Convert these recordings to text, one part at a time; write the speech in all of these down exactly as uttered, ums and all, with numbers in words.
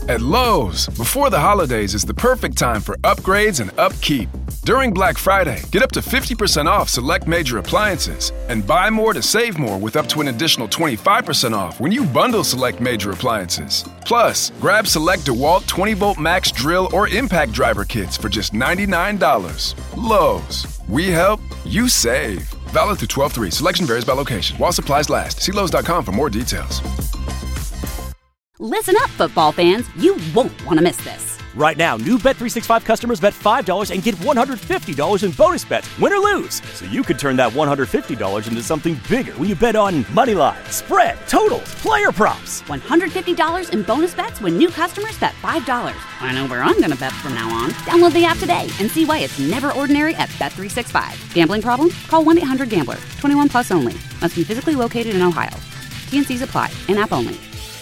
At Lowe's, before the holidays is the perfect time for upgrades and upkeep. During Black Friday, get up to fifty percent off select major appliances and buy more to save more with up to an additional twenty-five percent off when you bundle select major appliances. Plus, grab select DeWalt twenty volt max drill or impact driver kits for just ninety-nine dollars. Lowe's, we help, you save. Valid through twelve three. Selection varies by location. While supplies last. See Lowe's dot com for more details. Listen up, football fans. You won't want to miss this. Right now, new Bet three sixty-five customers bet five dollars and get one hundred fifty dollars in bonus bets, win or lose. So you could turn that one hundred fifty dollars into something bigger when you bet on money line, spread, totals, player props. one hundred fifty dollars in bonus bets when new customers bet five dollars. I know where I'm going to bet from now on. Download the app today and see why it's never ordinary at Bet three sixty-five. Gambling problem? Call one eight hundred gambler. twenty-one plus only. Must be physically located in Ohio. T and C's apply. In-app only.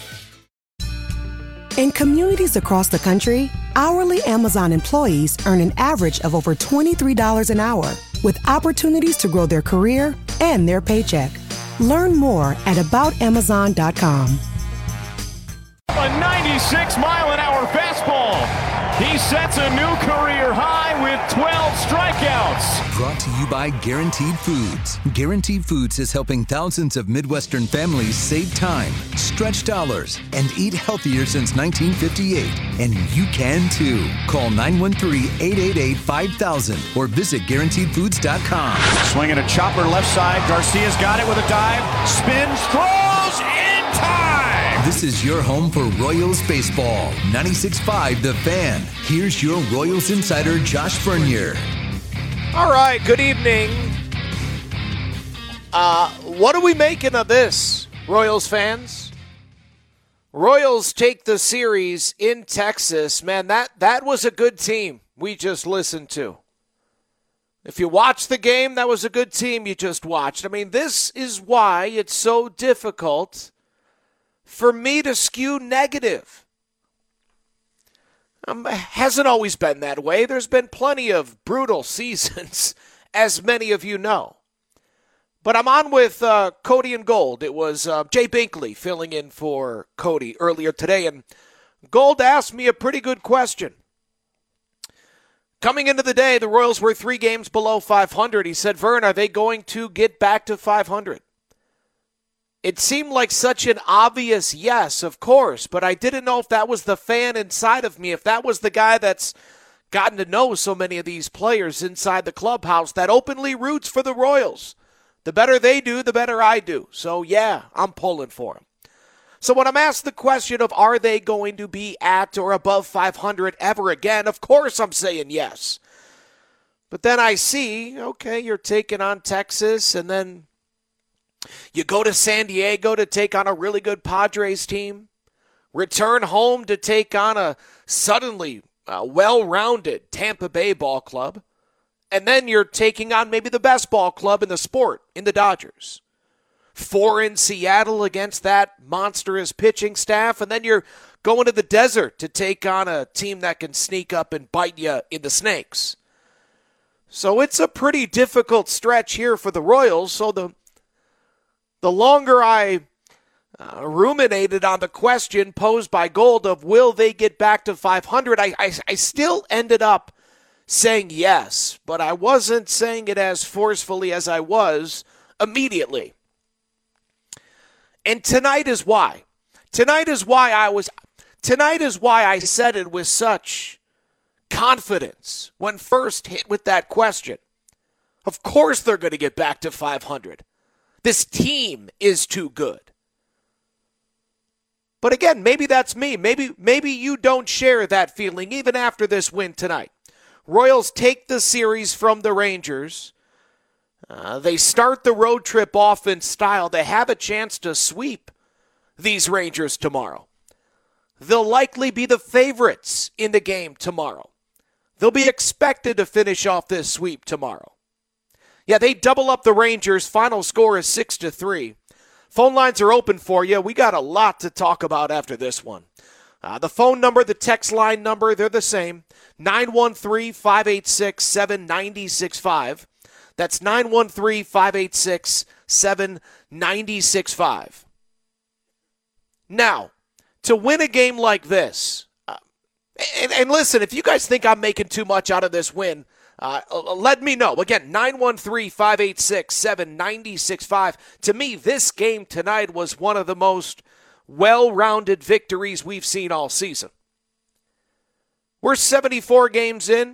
In communities across the country, hourly Amazon employees earn an average of over twenty-three dollars an hour, with opportunities to grow their career and their paycheck. Learn more at about amazon dot com. A ninety-six mile an hour fastball. He sets a new career high with twelve strikeouts. Brought to you by Guaranteed Foods. Guaranteed Foods is helping thousands of Midwestern families save time, stretch dollars, and eat healthier since nineteen fifty-eight. And you can too. Call nine one three, eight eight eight, five thousand or visit guaranteed foods dot com. Swinging a chopper left side. Garcia's got it with a dive. Spins, throws, in time. This is your home for Royals baseball. ninety-six point five The Fan. Here's your Royals insider, Josh Fernier. All right, good evening. Uh, what are we making of this, Royals fans? Royals take the series in Texas. Man, that, that was a good team we just listened to. If you watched the game, that was a good team you just watched. I mean, this is why it's so difficult for me to skew negative. Um, hasn't always been that way. There's been plenty of brutal seasons, as many of you know. But I'm on with uh, Cody and Gold. It was uh, Jay Binkley filling in for Cody earlier today, and Gold asked me a pretty good question. Coming into the day, the Royals were three games below five hundred. He said, Vern, are they going to get back to five hundred? It seemed like such an obvious yes, of course, but I didn't know if that was the fan inside of me, if that was the guy that's gotten to know so many of these players inside the clubhouse that openly roots for the Royals. The better they do, the better I do. So, yeah, I'm pulling for them. So when I'm asked the question of are they going to be at or above five hundred ever again, of course I'm saying yes. But then I see, okay, you're taking on Texas, and then you go to San Diego to take on a really good Padres team, return home to take on a suddenly uh, well-rounded Tampa Bay ball club, and then you're taking on maybe the best ball club in the sport in the Dodgers. Four in Seattle against that monstrous pitching staff, and then you're going to the desert to take on a team that can sneak up and bite you in the snakes. So it's a pretty difficult stretch here for the Royals, so the The longer I uh, ruminated on the question posed by Gold of will they get back to five hundred, I, I, I still ended up saying yes, but I wasn't saying it as forcefully as I was immediately. And tonight is why. Tonight is why I was. Tonight is why I said it with such confidence when first hit with that question. Of course they're going to get back to five hundred. This team is too good. But again, maybe that's me. Maybe maybe you don't share that feeling even after this win tonight. Royals take the series from the Rangers. Uh, they start the road trip off in style. They have a chance to sweep these Rangers tomorrow. They'll likely be the favorites in the game tomorrow. They'll be expected to finish off this sweep tomorrow. Yeah, they double up the Rangers. Final score is six to three. Phone lines are open for you. We got a lot to talk about after this one. Uh, the phone number, the text line number, they're the same. nine one three, five eight six, seven nine six five. That's nine one three, five eight six, seven nine six five. Now, to win a game like this And, and listen, if you guys think I'm making too much out of this win, uh, let me know. Again, nine one three, five eight six, seven nine six five. To me, this game tonight was one of the most well-rounded victories we've seen all season. We're seventy-four games in.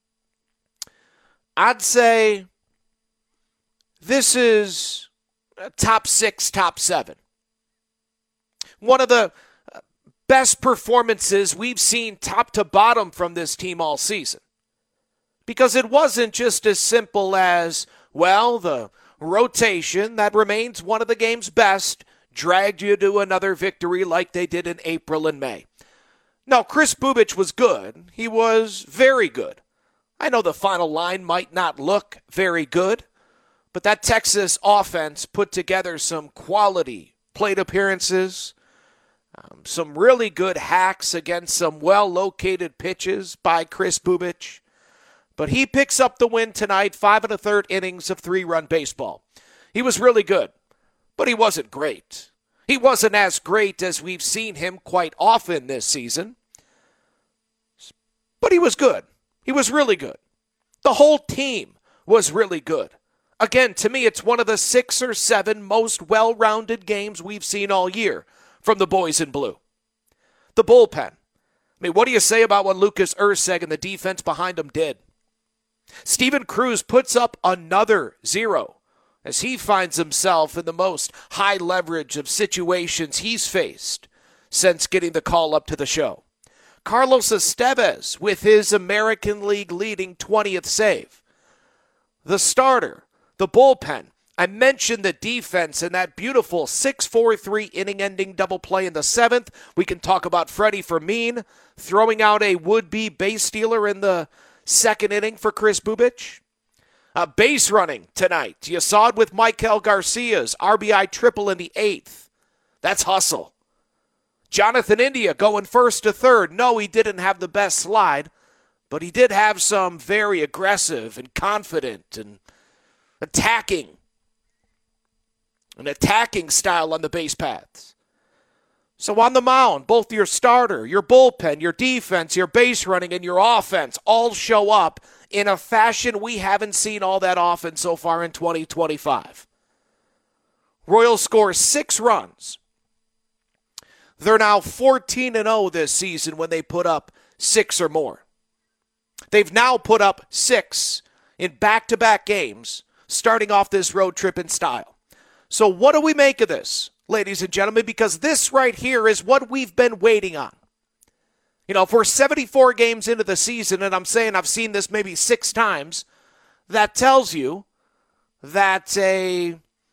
I'd say this is top six, top seven. One of the best performances we've seen top to bottom from this team all season. Because it wasn't just as simple as, well, the rotation that remains one of the game's best dragged you to another victory like they did in April and May. No, Kris Bubic was good. He was very good. I know the final line might not look very good, but that Texas offense put together some quality plate appearances, um, some really good hacks against some well-located pitches by Kris Bubic. But he picks up the win tonight, five and a third innings of three-run baseball. He was really good, but he wasn't great. He wasn't as great as we've seen him quite often this season, but he was good. He was really good. The whole team was really good. Again, to me, it's one of the six or seven most well-rounded games we've seen all year from the boys in blue. The bullpen. I mean, what do you say about what Lucas Erceg and the defense behind him did? Steven Cruz puts up another zero as he finds himself in the most high leverage of situations he's faced since getting the call up to the show. Carlos Estevez with his American League leading twentieth save. The starter, the bullpen. I mentioned the defense and that beautiful six four three inning-ending double play in the seventh. We can talk about Freddie Fermin throwing out a would-be base stealer in the second inning for Kris Bubic. Uh, base running tonight. You saw it with Maikel Garcia's R B I triple in the eighth. That's hustle. Jonathan India going first to third. No, he didn't have the best slide, but he did have some very aggressive and confident and attacking, an attacking style on the base paths. So on the mound, both your starter, your bullpen, your defense, your base running, and your offense all show up in a fashion we haven't seen all that often so far in twenty twenty-five. Royals score six runs. They're now fourteen and oh this season when they put up six or more. They've now put up six in back-to-back games, starting off this road trip in style. So what do we make of this, ladies and gentlemen? Because this right here is what we've been waiting on. You know, if we're seventy-four games into the season, and I'm saying I've seen this maybe six times, that tells you that a...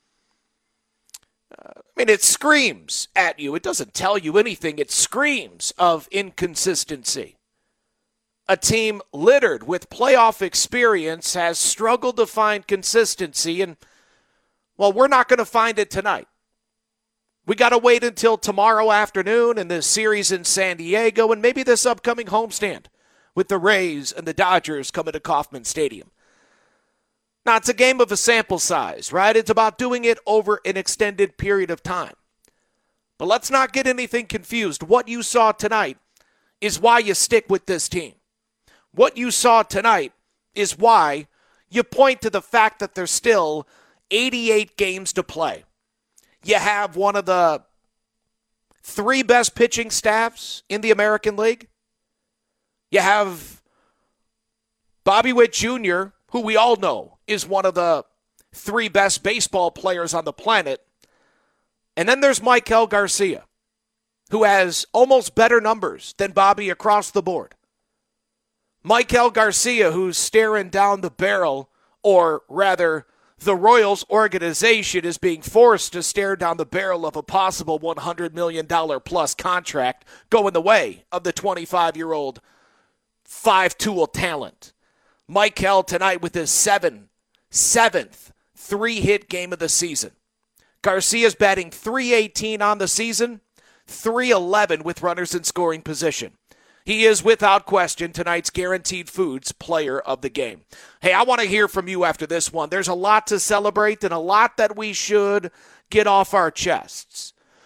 Uh, I mean, it screams at you. It doesn't tell you anything. It screams of inconsistency. A team littered with playoff experience has struggled to find consistency, and, well, we're not going to find it tonight. We got to wait until tomorrow afternoon and the series in San Diego and maybe this upcoming homestand with the Rays and the Dodgers coming to Kauffman Stadium. Now, it's a game of a sample size, right? It's about doing it over an extended period of time. But let's not get anything confused. What you saw tonight is why you stick with this team. What you saw tonight is why you point to the fact that there's still eighty-eight games to play. You have one of the three best pitching staffs in the American League. You have Bobby Witt Junior, who we all know is one of the three best baseball players on the planet. And then there's Maikel Garcia, who has almost better numbers than Bobby across the board. Maikel Garcia, who's staring down the barrel, or rather, the Royals organization is being forced to stare down the barrel of a possible one hundred million dollars plus contract going the way of the twenty-five-year-old five-tool talent. Maikel tonight with his seven, seventh three-hit game of the season. Garcia's batting three eighteen on the season, three eleven with runners in scoring position. He is, without question, tonight's Guaranteed Foods player of the game. Hey, I want to hear from you after this one. There's a lot to celebrate and a lot that we should get off our chests.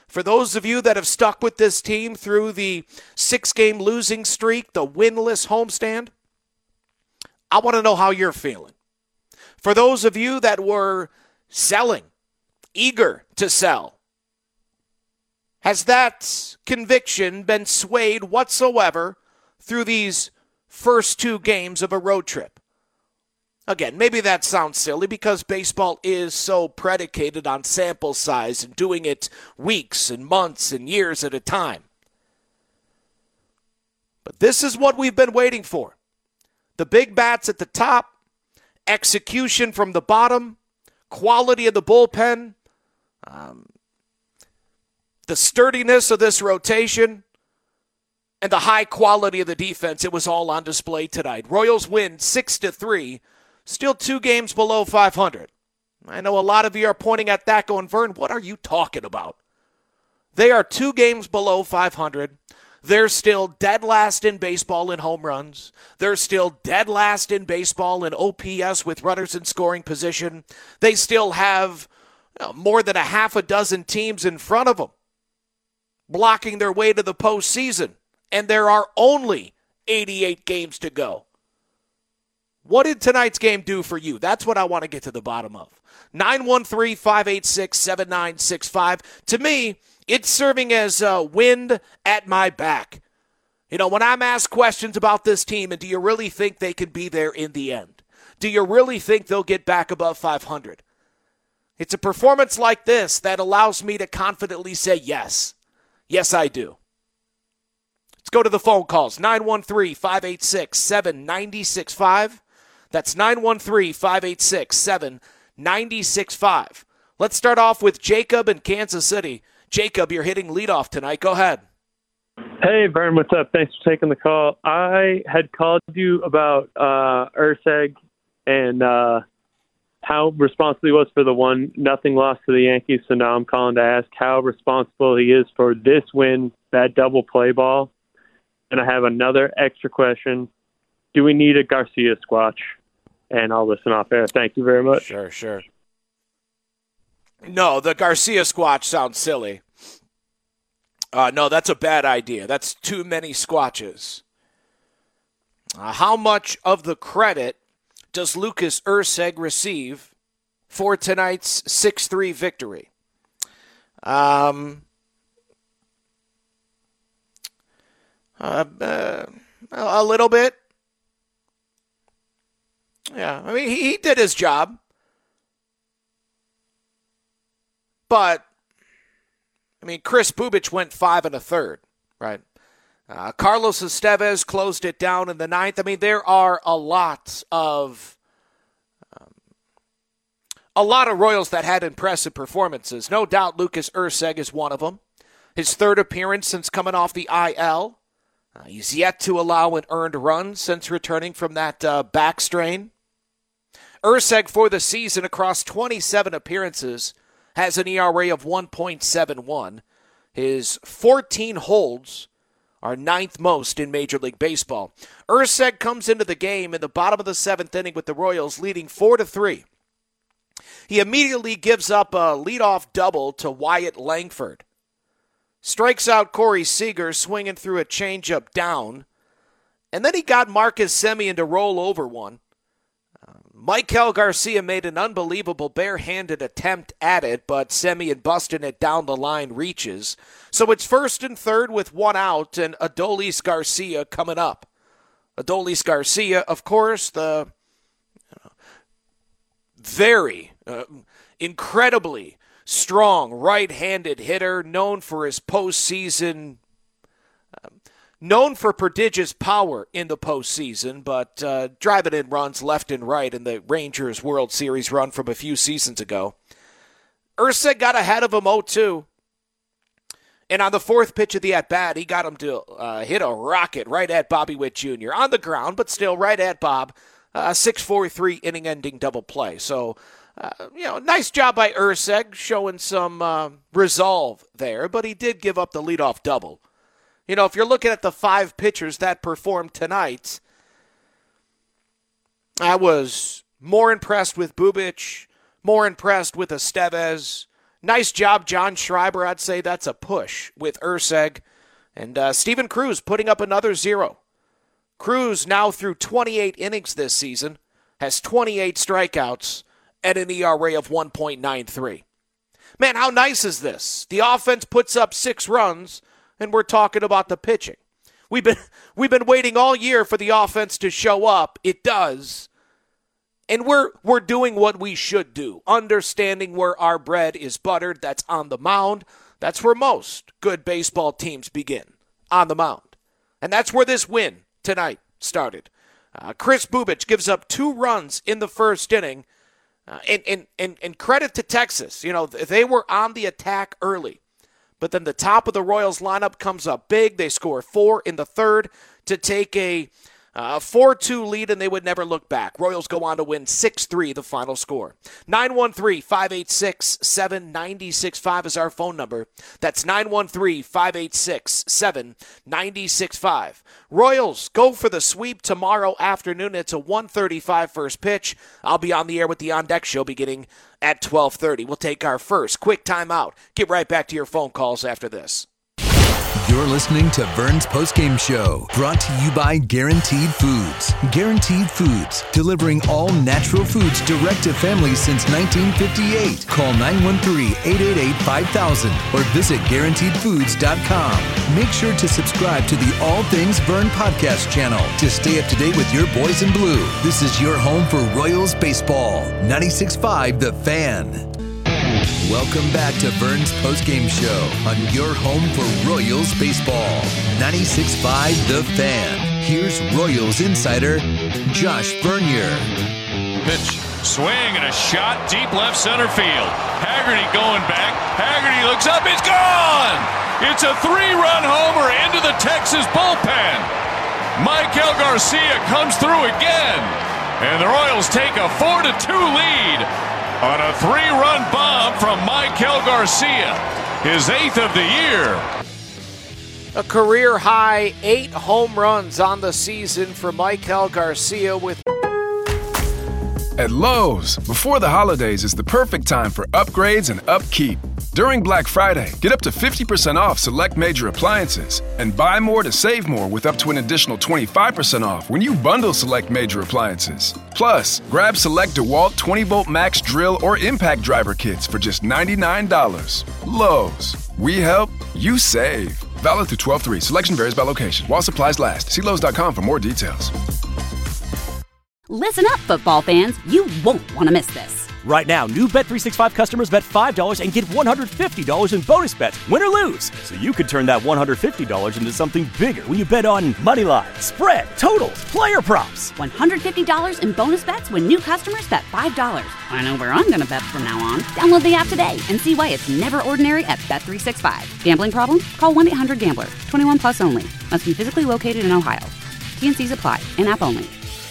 For those of you that have stuck with this team through the six-game losing streak, the winless homestand, I want to know how you're feeling. For those of you that were selling, eager to sell, has that conviction been swayed whatsoever through these first two games of a road trip? Again, maybe that sounds silly because baseball is so predicated on sample size and doing it weeks and months and years at a time. But this is what we've been waiting for. The big bats at the top, execution from the bottom, quality of the bullpen, um, the sturdiness of this rotation, and the high quality of the defense. It was all on display tonight. Royals win six to three. Still two games below five hundred. I know a lot of you are pointing at that going, Vern, what are you talking about? They are two games below five hundred. They're still dead last in baseball in home runs. They're still dead last in baseball in O P S with runners in scoring position. They still have you know, more than a half a dozen teams in front of them blocking their way to the postseason. And there are only eighty-eight games to go. What did tonight's game do for you? That's what I want to get to the bottom of. nine one three, five eight six, seven nine six five. To me, it's serving as uh, wind at my back. You know, when I'm asked questions about this team, and do you really think they can be there in the end? Do you really think they'll get back above five hundred? It's a performance like this that allows me to confidently say yes. Yes, I do. Let's go to the phone calls. nine one three, five eight six, seven nine six five. That's nine one three, five eight six, seven nine six five. Let's start off with Jacob in Kansas City. Jacob, you're hitting leadoff tonight. Go ahead. Hey, Vern, what's up? Thanks for taking the call. I had called you about uh, Urseg and uh, how responsible he was for the one nothing loss to the Yankees. So now I'm calling to ask how responsible he is for this win, that double play ball. And I have another extra question. Do we need a Garcia squatch? And I'll listen off air. Thank you very much. Sure, sure. No, the Garcia squatch sounds silly. Uh, no, that's a bad idea. That's too many squatches. Uh, how much of the credit does Lucas Urseg receive for tonight's six three victory? Um, uh, uh, a little bit. Yeah, I mean, he, he did his job. But, I mean, Chris Bubic went five and a third, right? Uh, Carlos Estevez closed it down in the ninth. I mean, there are a lot of um, a lot of Royals that had impressive performances. No doubt Lucas Urseg is one of them. His third appearance since coming off the I L. Uh, he's yet to allow an earned run since returning from that uh, back strain. Urseg for the season across twenty-seven appearances has an E R A of one point seven one. His fourteen holds are ninth most in Major League Baseball. Urseg comes into the game in the bottom of the seventh inning with the Royals leading four to three. He immediately gives up a leadoff double to Wyatt Langford. Strikes out Corey Seager swinging through a changeup down. And then he got Marcus Semien to roll over one. Maikel Garcia made an unbelievable barehanded attempt at it, but Semien busting it down the line reaches. So it's first and third with one out, and Adolis Garcia coming up. Adolis Garcia, of course, the uh, very, uh, incredibly strong right-handed hitter, known for his postseason um, Known for prodigious power in the postseason, but uh, driving in runs left and right in the Rangers World Series run from a few seasons ago. Urseg got ahead of him oh two. And on the fourth pitch of the at-bat, he got him to uh, hit a rocket right at Bobby Witt Junior On the ground, but still right at Bob. A six four three inning-ending double play. So, uh, you know, nice job by Urseg, showing some uh, resolve there, but he did give up the leadoff double. You know, if you're looking at the five pitchers that performed tonight, I was more impressed with Bubic, more impressed with Estevez, Nice job, John Schreiber. I'd say that's a push with Erceg. And uh, Steven Cruz putting up another zero. Cruz now through twenty-eight innings this season has twenty-eight strikeouts at an E R A of one point nine three. Man, how nice is this? The offense puts up six runs, and we're talking about the pitching. We've been we've been waiting all year for the offense to show up. It does. And we're we're doing what we should do, understanding where our bread is buttered. That's on the mound. That's where most good baseball teams begin, on the mound. And that's where this win tonight started. Uh, Chris Bubich gives up two runs in the first inning. Uh, and, and, and, and credit to Texas. You know, they were on the attack early. But then the top of the Royals lineup comes up big. They score four in the third to take a uh, four two lead, and they would never look back. Royals go on to win six three, the final score. nine one three, five eight six, seven nine six five is our phone number. That's nine one three, five eight six, seven nine six five. Royals go for the sweep tomorrow afternoon. It's a one thirty-five first pitch. I'll be on the air with the On Deck Show beginning at twelve thirty. We'll take our first quick timeout. Get right back to your phone calls after this. You're listening to Vern's Postgame Show, brought to you by Guaranteed Foods. Guaranteed Foods, delivering all natural foods direct to families since nineteen fifty-eight. Call nine one three, eight eight eight, five thousand or visit guaranteed foods dot com. Make sure to subscribe to the All Things Vern podcast channel to stay up to date with your boys in blue. This is your home for Royals baseball. ninety-six point five The Fan. Welcome back to Vern's Postgame Show on your home for Royals baseball. ninety-six point five The Fan. Here's Royals insider Josh Vernier. Pitch, swing, and a shot deep left center field. Haggerty going back. Haggerty looks up. It's gone! It's a three-run homer into the Texas bullpen. Michael Garcia comes through again. And the Royals take a four to two lead on a three-run bomb from Michael Garcia, his eighth of the year. A career-high eight home runs on the season for Michael Garcia with... At Lowe's, before the holidays is the perfect time for upgrades and upkeep. During Black Friday, get up to fifty percent off select major appliances and buy more to save more with up to an additional twenty-five percent off when you bundle select major appliances. Plus, grab select DeWalt twenty volt max drill or impact driver kits for just ninety-nine dollars. Lowe's, we help, you save. Valid through twelve three. Selection varies by location. While supplies last. See Lowe's dot com for more details. Listen up, football fans. You won't want to miss this. Right now, new Bet three sixty-five customers bet five dollars and get one hundred fifty dollars in bonus bets, win or lose. So you could turn that one hundred fifty dollars into something bigger when you bet on money line, spread, totals, player props. one hundred fifty dollars in bonus bets when new customers bet five dollars. I know where I'm going to bet from now on. Download the app today and see why it's never ordinary at Bet three sixty-five. Gambling problem? Call one eight hundred gambler. twenty-one plus only. Must be physically located in Ohio. T and C's apply. In-app only.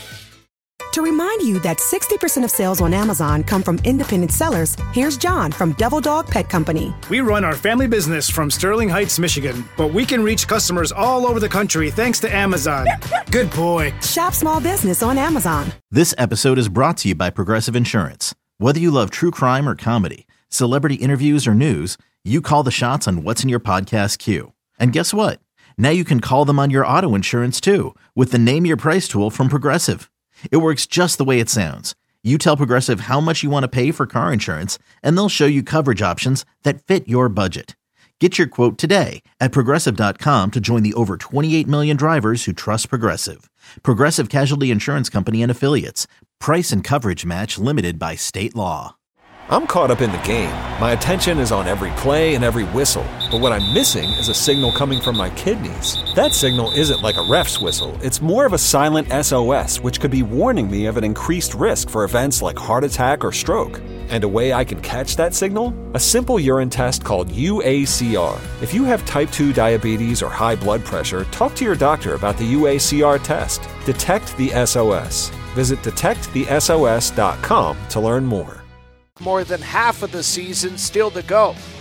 To remind you that sixty percent of sales on Amazon come from independent sellers, here's John from Devil Dog Pet Company. We run our family business from Sterling Heights, Michigan, but we can reach customers all over the country thanks to Amazon. Good boy. Shop small business on Amazon. This episode is brought to you by Progressive Insurance. Whether you love true crime or comedy, celebrity interviews or news, you call the shots on what's in your podcast queue. And guess what? Now you can call them on your auto insurance too with the Name Your Price tool from Progressive. It works just the way it sounds. You tell Progressive how much you want to pay for car insurance, and they'll show you coverage options that fit your budget. Get your quote today at Progressive dot com to join the over twenty-eight million drivers who trust Progressive. Progressive Casualty Insurance Company and Affiliates. Price and coverage match limited by state law. I'm caught up in the game. My attention is on every play and every whistle. But what I'm missing is a signal coming from my kidneys. That signal isn't like a ref's whistle. It's more of a silent S O S, which could be warning me of an increased risk for events like heart attack or stroke. And a way I can catch that signal? A simple urine test called U A C R. If you have type two diabetes or high blood pressure, talk to your doctor about the U A C R test. Detect the S O S. Visit detect the S O S dot com to learn more. More than half of the season still to go.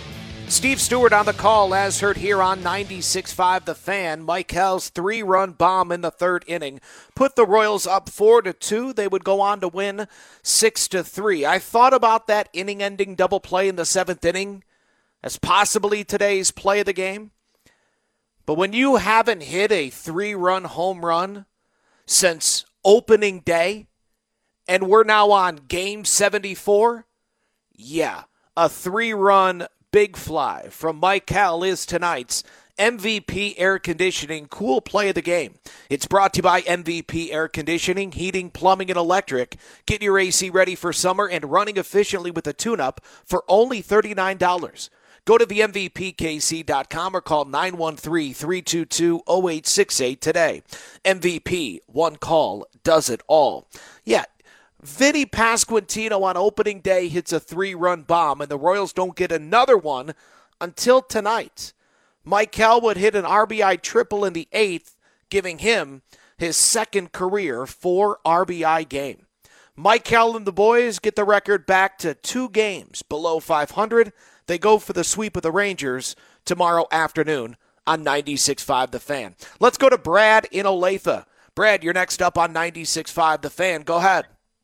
Steve Stewart on the call, as heard here on ninety-six point five The Fan. Michael's three-run bomb in the third inning put the Royals up four to two. They would go on to win six to three. I thought about that inning-ending double play in the seventh inning as possibly today's play of the game. But when you haven't hit a three-run home run since opening day, and we're now on game seventy-four, yeah, a three-run big fly from Michael is tonight's M V P Air Conditioning cool play of the game. It's brought to you by M V P Air Conditioning, Heating, Plumbing, and Electric. Get your A C ready for summer and running efficiently with a tune-up for only thirty-nine dollars. Go to the M V P K C dot com or call nine one three, three two two, zero eight six eight today. M V P, one call, does it all. Yeah, Vinny Pasquantino on opening day hits a three-run bomb, and the Royals don't get another one until tonight. Michael would hit an R B I triple in the eighth, giving him his second career four R B I game. Michael and the boys get the record back to two games below five hundred. They go for the sweep of the Rangers tomorrow afternoon on ninety-six point five The Fan. Let's go to Brad in Olathe. Brad, you're next up on ninety-six point five The Fan. Go ahead.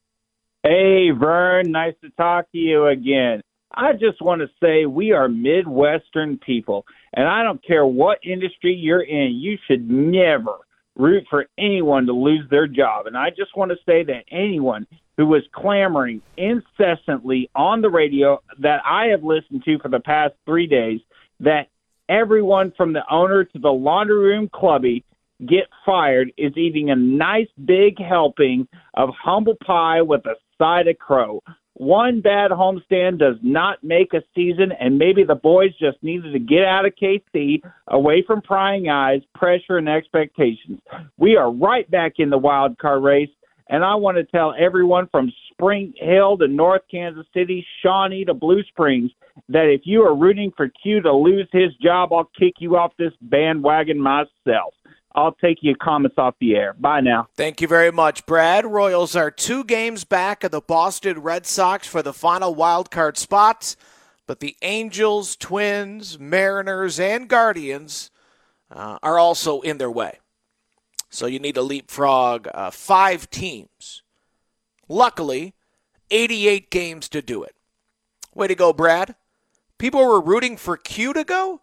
Hey, Vern, nice to talk to you again. I just want to say we are Midwestern people, and I don't care what industry you're in, you should never root for anyone to lose their job. And I just want to say that anyone who was clamoring incessantly on the radio that I have listened to for the past three days, that everyone from the owner to the laundry room clubby get fired is eating a nice big helping of humble pie with a side of crow. One bad homestand does not make a season, and maybe the boys just needed to get out of K C, away from prying eyes, pressure, and expectations. We are right back in the wild card race, and I want to tell everyone from Spring Hill to North Kansas City, Shawnee to Blue Springs, that if you are rooting for Q to lose his job, I'll kick you off this bandwagon myself. I'll take your comments off the air. Bye now. Thank you very much, Brad. Royals are two games back of the Boston Red Sox for the final wild card spots, but the Angels, Twins, Mariners, and Guardians uh, are also in their way. So you need to leapfrog uh, five teams. Luckily, eighty-eight games to do it. Way to go, Brad. People were rooting for Q to go?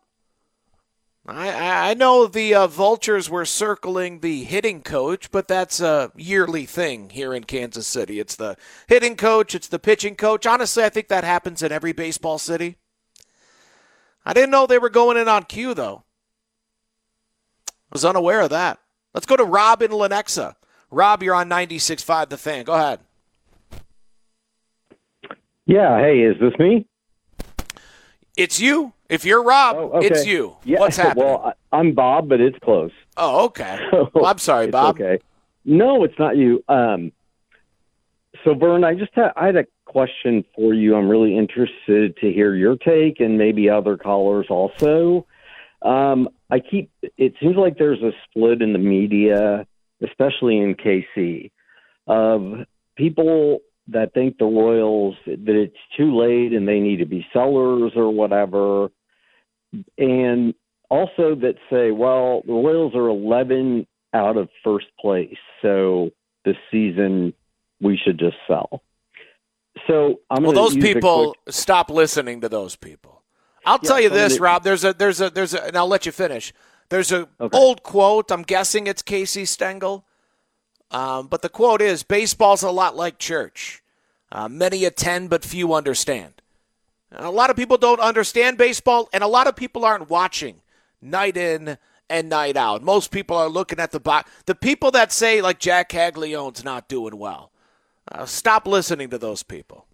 I, I know the uh, Vultures were circling the hitting coach, but that's a yearly thing here in Kansas City. It's the hitting coach, it's the pitching coach. Honestly, I think that happens in every baseball city. I didn't know they were going in on Q, though. I was unaware of that. Let's go to Rob in Lenexa. Rob, you're on ninety-six point five The Fan. Go ahead. Yeah, hey, is this me? It's you. If you're Rob, oh, okay. It's you. Yeah, What's happening? Well, I'm Bob, but it's close. Oh, okay. Well, I'm sorry, it's Bob. Okay. No, it's not you. Um, so, Vern, I just had, I had a question for you. I'm really interested to hear your take and maybe other callers also. Um, I keep. It seems like there's a split in the media, especially in K C, of people that think the Royals, that it's too late and they need to be sellers or whatever. And also that say, well, the Royals are eleven out of first place, so this season we should just sell. So I'm well, those use people quick... stop listening to those people. I'll yeah, tell you this, to... Rob. There's a there's a there's a, and I'll let you finish. There's a okay. old quote. I'm guessing it's Casey Stengel, um, but the quote is, "Baseball's a lot like church. Uh, many attend, but few understand." And a lot of people don't understand baseball, and a lot of people aren't watching night in and night out. Most people are looking at the box. The people that say, like, Jack Caglione's not doing well, uh, stop listening to those people.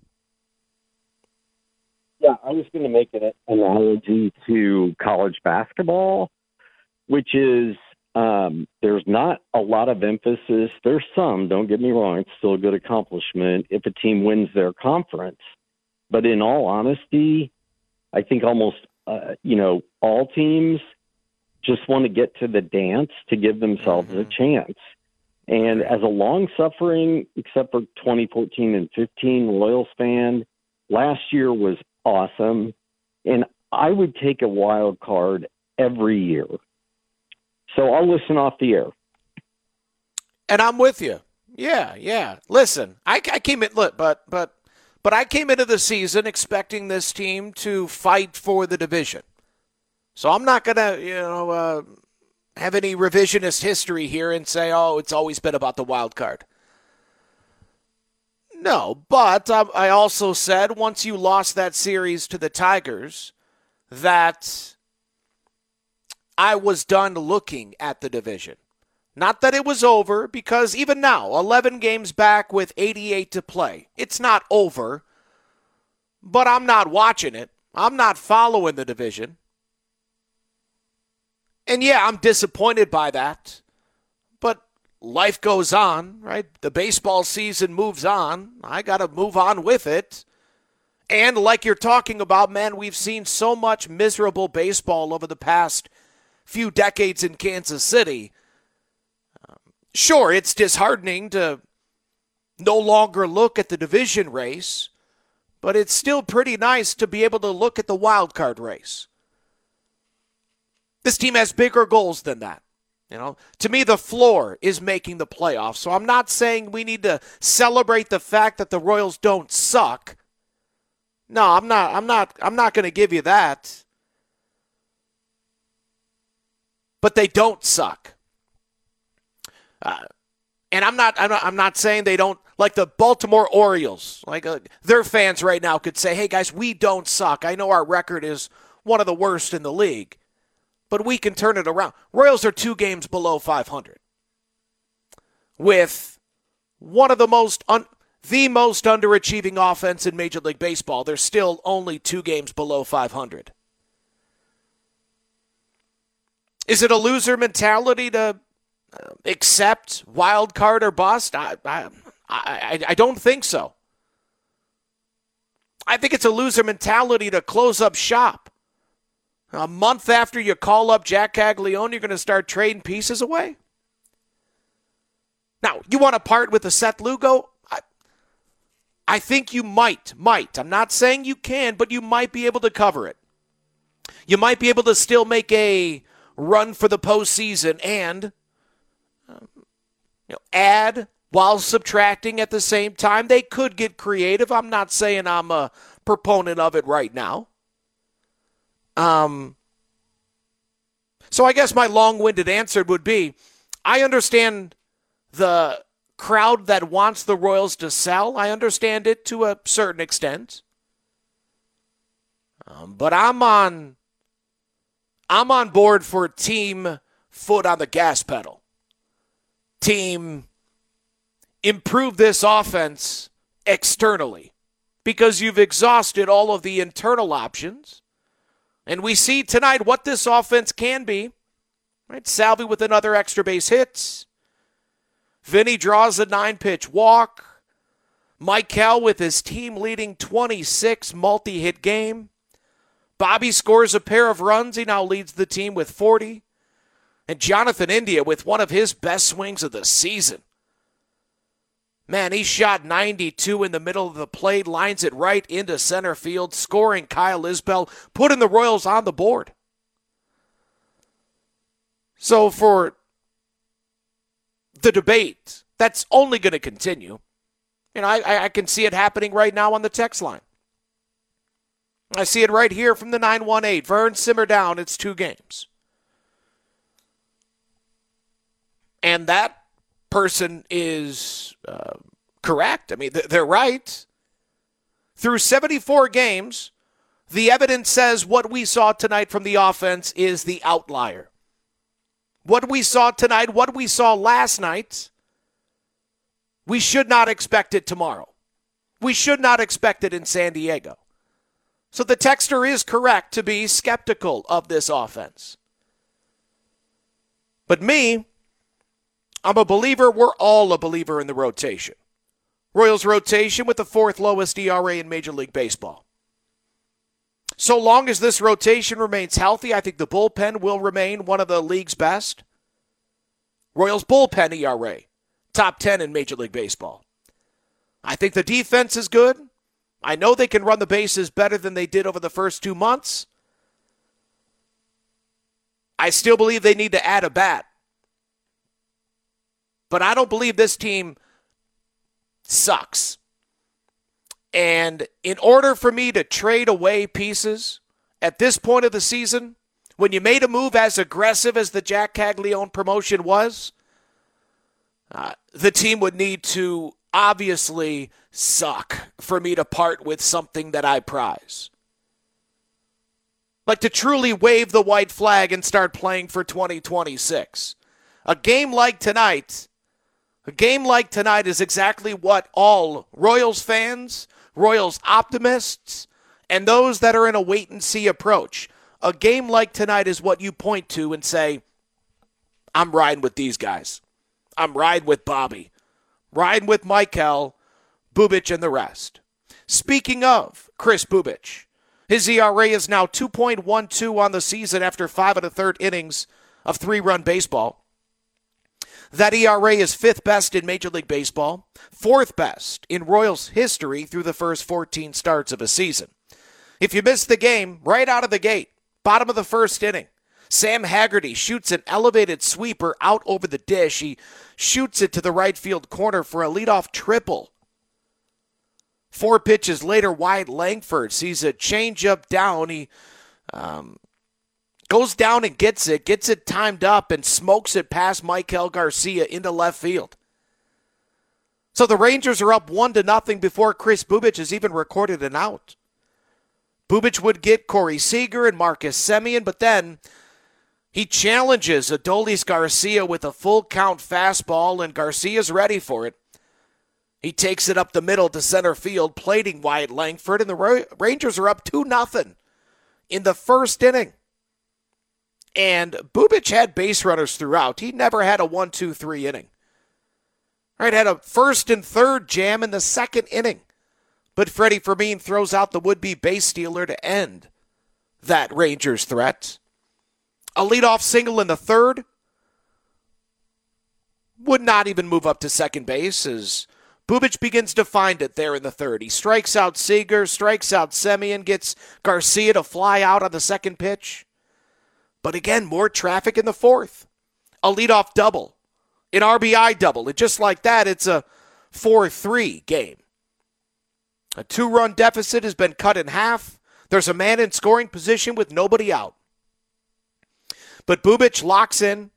Yeah, I was going to make an analogy to college basketball, which is um, there's not a lot of emphasis. There's some, don't get me wrong, it's still a good accomplishment if a team wins their conference. But in all honesty, I think almost, uh, you know, all teams just want to get to the dance to give themselves mm-hmm. a chance. And as a long-suffering, except for twenty fourteen and fifteen, Royals fan, last year was awesome. And I would take a wild card every year. So I'll listen off the air. And I'm with you. Yeah, yeah. Listen, I, I came in, look, but but but I came into the season expecting this team to fight for the division. So I'm not gonna, you know, uh, have any revisionist history here and say, oh, it's always been about the wild card. No, but um, I also said once you lost that series to the Tigers that I was done looking at the division. Not that it was over, because even now, eleven games back with eighty-eight to play, it's not over, but I'm not watching it. I'm not following the division. And yeah, I'm disappointed by that, but life goes on, right? The baseball season moves on. I got to move on with it. And like you're talking about, man, we've seen so much miserable baseball over the past few decades in Kansas City. Um, sure, it's disheartening to no longer look at the division race, but it's still pretty nice to be able to look at the wild card race. This team has bigger goals than that. You know, to me, the floor is making the playoffs. So I'm not saying we need to celebrate the fact that the Royals don't suck. No, I'm not. I'm not. I'm not going to give you that. But they don't suck. Uh, and I'm not. I'm not. I'm not saying they don't. Like the Baltimore Orioles, like uh, their fans right now could say, "Hey guys, we don't suck. I know our record is one of the worst in the league, but we can turn it around." Royals are two games below five hundred, with one of the most un- the most underachieving offense in Major League Baseball. They're still only two games below five hundred. Is it a loser mentality to uh, accept wild card or bust? I, I I I don't think so. I think it's a loser mentality to close up shop. A month after you call up Jack Caglione, you're going to start trading pieces away? Now, you want to part with the Seth Lugo? I, I think you might, might. I'm not saying you can, but you might be able to cover it. You might be able to still make a run for the postseason and um, you know, add while subtracting at the same time. They could get creative. I'm not saying I'm a proponent of it right now. Um, so I guess my long-winded answer would be, I understand the crowd that wants the Royals to sell. I understand it to a certain extent. Um, but I'm on, I'm on board for team foot on the gas pedal. Team improve this offense externally, because you've exhausted all of the internal options. And we see tonight what this offense can be. Right? Salvi with another extra base hit. Vinny draws a nine-pitch walk. Michael with his team-leading twenty-six multi-hit game. Bobby scores a pair of runs. He now leads the team with forty. And Jonathan India with one of his best swings of the season. Man, he shot ninety-two in the middle of the plate, lines it right into center field, scoring Kyle Isbell, putting the Royals on the board. So for the debate, that's only going to continue. You know, I, I can see it happening right now on the text line. I see it right here from the nine one eight. Vern, simmer down. It's two games. And that person is uh, correct. I mean, they're right. Through seventy-four games, the evidence says what we saw tonight from the offense is the outlier. What we saw tonight, what we saw last night, we should not expect it tomorrow. We should not expect it in San Diego. So the texter is correct to be skeptical of this offense. But me, I'm a believer. We're all a believer in the rotation. Royals rotation with the fourth lowest E R A in Major League Baseball. So long as this rotation remains healthy, I think the bullpen will remain one of the league's best. Royals bullpen E R A, top ten in Major League Baseball. I think the defense is good. I know they can run the bases better than they did over the first two months. I still believe they need to add a bat. But I don't believe this team sucks. And in order for me to trade away pieces at this point of the season, when you made a move as aggressive as the Jack Caglione promotion was, uh, the team would need to obviously suck for me to part with something that I prize. Like to truly wave the white flag and start playing for twenty twenty-six. A game like tonight, a game like tonight is exactly what all Royals fans, Royals optimists, and those that are in a wait-and-see approach. A game like tonight is what you point to and say, I'm riding with these guys. I'm riding with Bobby. Riding with Michael, Bubic, and the rest. Speaking of Kris Bubic, his E R A is now two point one two on the season after five and a third innings of three-run baseball. That E R A is fifth best in Major League Baseball, fourth best in Royals history through the first fourteen starts of a season. If you missed the game, right out of the gate, bottom of the first inning, Sam Haggerty shoots an elevated sweeper out over the dish. He shoots it to the right field corner for a leadoff triple. Four pitches later, Wyatt Langford sees a changeup down. He um, goes down and gets it, gets it timed up, and smokes it past Michael Garcia into left field. So the Rangers are up one to nothing before Kris Bubic has even recorded an out. Bubic would get Corey Seager and Marcus Semien, but then he challenges Adolis Garcia with a full count fastball, and Garcia's ready for it. He takes it up the middle to center field, plating Wyatt Langford, and the Rangers are up two nothing in the first inning. And Bubic had base runners throughout. He never had a one two three inning. Right, had a first and third jam in the second inning. But Freddie Fermin throws out the would-be base stealer to end that Rangers threat. A leadoff single in the third. Would not even move up to second base as Bubic begins to find it there in the third. He strikes out Seager, strikes out Semien, gets Garcia to fly out on the second pitch. But again, more traffic in the fourth. A leadoff double. An R B I double. And just like that, it's a four three game. A two-run deficit has been cut in half. There's a man in scoring position with nobody out. But Bubic locks in,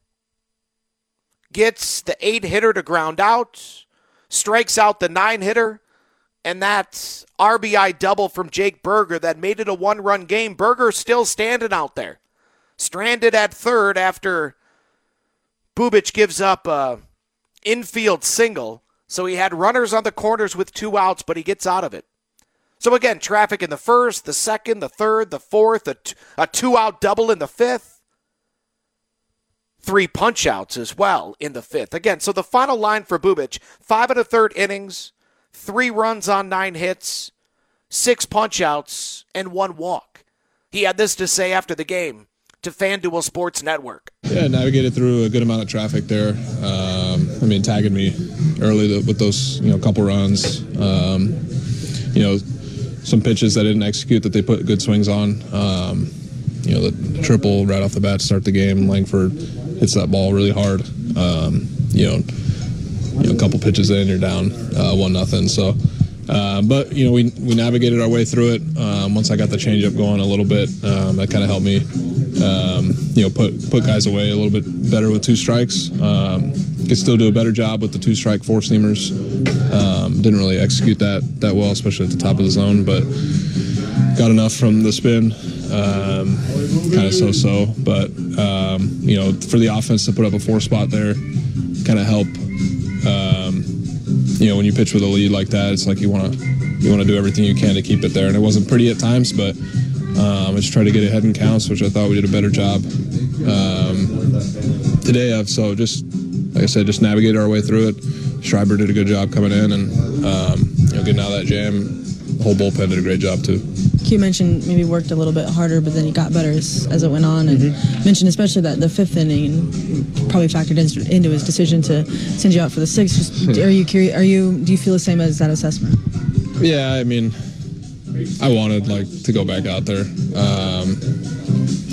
gets the eight-hitter to ground out, strikes out the nine-hitter, and that R B I double from Jake Burger that made it a one-run game. Burger still standing out there. Stranded at third after Bubic gives up a infield single. So he had runners on the corners with two outs, but he gets out of it. So again, traffic in the first, the second, the third, the fourth, a, t- a two-out double in the fifth. Three punch-outs as well in the fifth. Again, so the final line for Bubic, five and a third innings, three runs on nine hits, six punch-outs, and one walk. He had this to say after the game to FanDuel Sports Network. Yeah, navigated through a good amount of traffic there. Um, I mean, tagging me early with those, you know, couple runs. Um, you know, some pitches that I didn't execute that they put good swings on. Um, you know, the triple right off the bat to start the game. Langford hits that ball really hard. Um, you know, you know, a couple pitches in, you're down uh, one nothing. So, uh, but you know, we we navigated our way through it. Um, once I got the changeup going a little bit, um, that kind of helped me. Um, you know, put put guys away a little bit better with two strikes. Um, could still do a better job with the two strike four seamers. Um, didn't really execute that that well, especially at the top of the zone, but got enough from the spin. Um, kind of so-so, but um, you know, for the offense to put up a four spot there, kind of help. Um, you know, when you pitch with a lead like that, it's like you want to you want to do everything you can to keep it there. And it wasn't pretty at times, but um, I just tried to get ahead in counts, which I thought we did a better job um, today of. So just like I said, just navigate our way through it. Schreiber did a good job coming in, and um, you know, getting out of that jam. The whole bullpen did a great job too. You mentioned maybe worked a little bit harder, but then he got better as, as it went on, and mm-hmm. mentioned especially that the fifth inning probably factored in, into his decision to send you out for the sixth. Just, are you curious? Are you? Do you feel the same as that assessment? Yeah, I mean, I wanted like to go back out there. Um,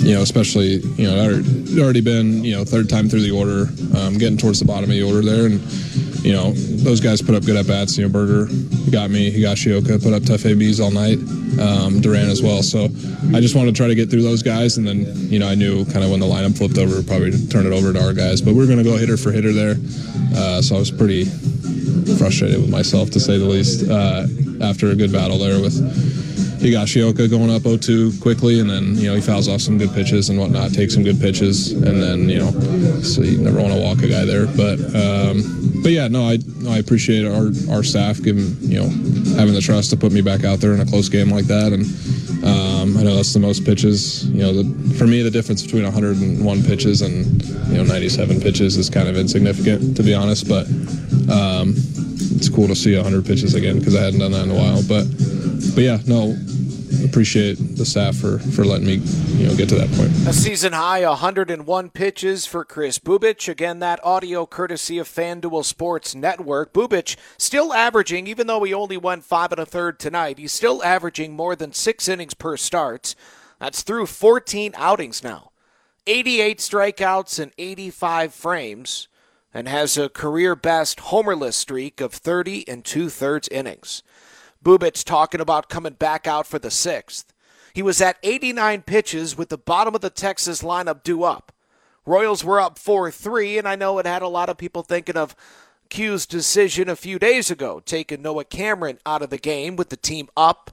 you know, especially, you know, it already been, you know, third time through the order, um, getting towards the bottom of the order there. And, you know, those guys put up good at-bats. You know, Berger, he got me, Higashioka put up tough A Bs all night, um, Duran as well. So I just wanted to try to get through those guys. And then, you know, I knew kind of when the lineup flipped over, probably turn it over to our guys. But we we're going to go hitter for hitter there. Uh, so I was pretty frustrated with myself, to say the least, uh, after a good battle there with Higashioka going up oh two quickly, and then, you know, he fouls off some good pitches and whatnot, takes some good pitches, and then, you know, so you never want to walk a guy there. But, um, but yeah, no, I no, I appreciate our, our staff giving, you know, having the trust to put me back out there in a close game like that. And um, I know that's the most pitches. You know, the, for me, the difference between one hundred one pitches and, you know, ninety-seven pitches is kind of insignificant, to be honest. But um, it's cool to see one hundred pitches again, because I hadn't done that in a while. But, but yeah, no, appreciate the staff for, for letting me, you know, get to that point. A season high one hundred one pitches for Kris Bubic. Again, that audio courtesy of FanDuel Sports Network. Bubic still averaging, even though he only went five and a third tonight, he's still averaging more than six innings per start. That's through fourteen outings now. eighty-eight strikeouts and eighty-five frames, and has a career-best homerless streak of thirty and two-thirds innings. Bubic talking about coming back out for the sixth. He was at eighty-nine pitches with the bottom of the Texas lineup due up. Royals were up four three, and I know it had a lot of people thinking of Q's decision a few days ago, taking Noah Cameron out of the game with the team up.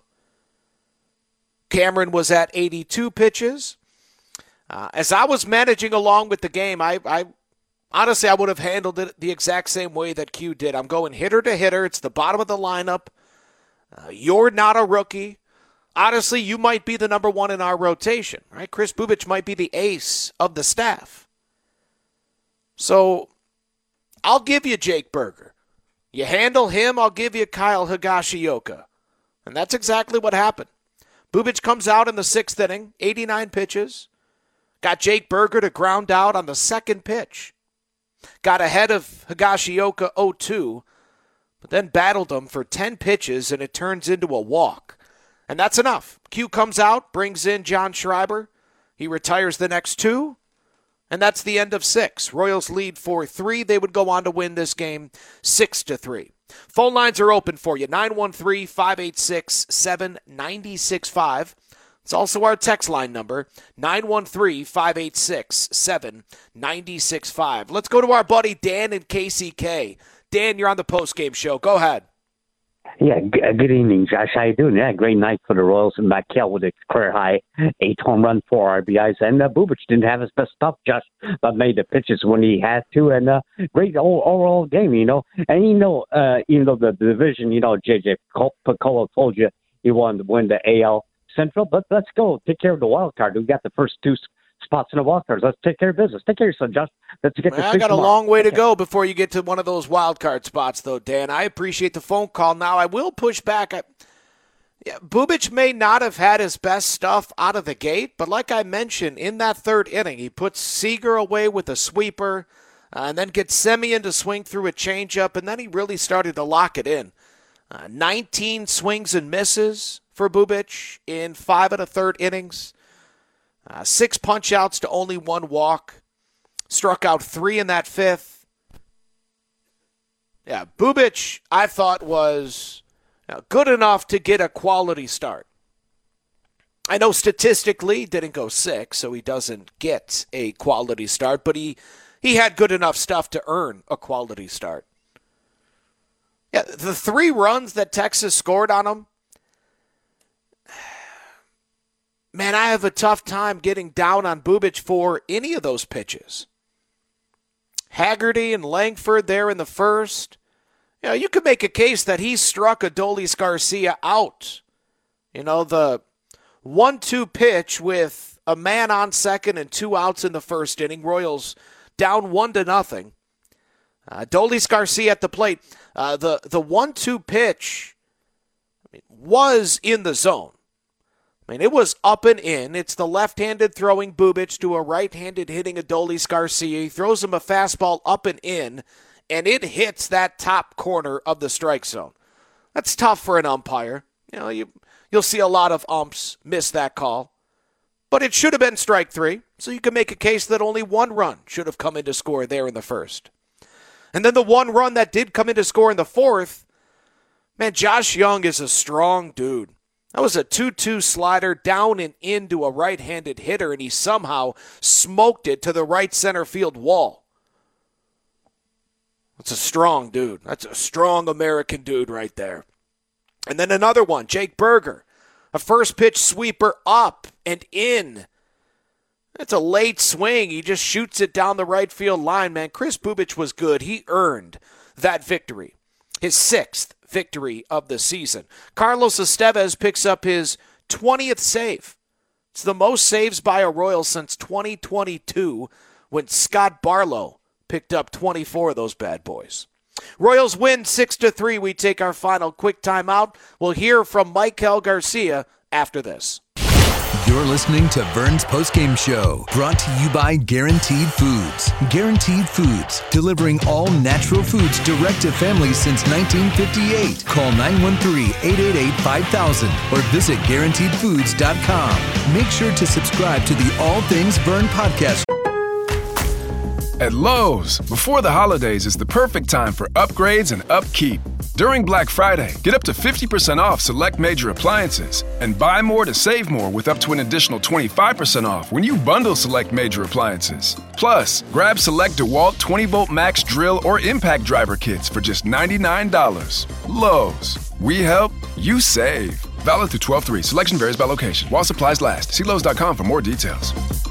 Cameron was at eighty-two pitches. Uh, as I was managing along with the game, I, I honestly, I would have handled it the exact same way that Q did. I'm going hitter to hitter. It's the bottom of the lineup. Uh, you're not a rookie. Honestly, you might be the number one in our rotation, right? Kris Bubic might be the ace of the staff. So I'll give you Jake Berger. You handle him, I'll give you Kyle Higashioka. And that's exactly what happened. Bubic comes out in the sixth inning, eighty-nine pitches. Got Jake Berger to ground out on the second pitch. Got ahead of Higashioka oh two. But then battled him for ten pitches, and it turns into a walk. And that's enough. Q comes out, brings in John Schreiber. He retires the next two, and that's the end of six. Royals lead four three. They would go on to win this game six to three. Phone lines are open for you, nine one three, five eight six, seven nine six five. It's also our text line number, nine one three, five eight six, seven nine six five. Let's go to our buddy Dan in K C K. Dan, you're on the postgame show. Go ahead. Yeah, g- good evening, Josh. How you doing? Yeah, great night for the Royals. And McHale with a career high, eight home run, four R B Is. And uh, Bubic didn't have his best stuff, Josh, but made the pitches when he had to. And uh, great overall game, you know. And, you know, uh, even though the, the division, you know, J J Piccolo told you he wanted to win the A L Central, but let's go take care of the wild card. We got the first two spots in the wild cards. Let's take care of business. Take care of yourself, Josh. Let's get. I got a long way to go before you get to one of those wild card spots, though, Dan. I appreciate the phone call. Now, I will push back. I, yeah, Bubic may not have had his best stuff out of the gate, but like I mentioned, in that third inning, he puts Seager away with a sweeper, uh, and then gets Semien to swing through a changeup, and then he really started to lock it in. Uh, nineteen swings and misses for Bubic in five and a third innings. Uh, six punch-outs to only one walk. Struck out three in that fifth. Yeah, Bubic, I thought, was you know, good enough to get a quality start. I know statistically didn't go six, so he doesn't get a quality start, but he, he had good enough stuff to earn a quality start. Yeah, the three runs that Texas scored on him, man, I have a tough time getting down on Bubic for any of those pitches. Haggerty and Langford there in the first. You know, you could make a case that he struck Adolis Garcia out. You know, the one two pitch with a man on second and two outs in the first inning. Royals down one to nothing. Uh, Adolis Garcia at the plate. Uh, the the one two pitch was in the zone. I mean, it was up and in. It's the left-handed throwing Bubic to a right-handed hitting Adolis Garcia. He throws him a fastball up and in, and it hits that top corner of the strike zone. That's tough for an umpire. You know, you, you'll see a lot of umps miss that call. But it should have been strike three, so you can make a case that only one run should have come in to score there in the first. And then the one run that did come in to score in the fourth, man, Josh Young is a strong dude. That was a two two slider down and into a right-handed hitter, and he somehow smoked it to the right center field wall. That's a strong dude. That's a strong American dude right there. And then another one, Jake Berger. A first pitch sweeper up and in. It's a late swing. He just shoots it down the right field line, man. Kris Bubic was good. He earned that victory. His sixth victory of the season. Carlos Estevez picks up his twentieth save. It's the most saves by a Royal since twenty twenty-two when Scott Barlow picked up twenty-four of those bad boys. Royals win six to three. We take our final quick timeout. We'll hear from Maikel Garcia after this. You're listening to Vern's Postgame Show, brought to you by Guaranteed Foods. Guaranteed Foods, delivering all natural foods direct to families since nineteen fifty-eight. Call nine one three, eight eight eight, five thousand or visit guaranteed foods dot com. Make sure to subscribe to the All Things Vern podcast. At Lowe's, before the holidays is the perfect time for upgrades and upkeep. During Black Friday, get up to fifty percent off select major appliances and buy more to save more with up to an additional twenty-five percent off when you bundle select major appliances. Plus, grab select DeWalt twenty volt max drill or impact driver kits for just ninety-nine dollars. Lowe's, we help, you save. Valid through twelve three. Selection varies by location. While supplies last. See Lowe's dot com for more details.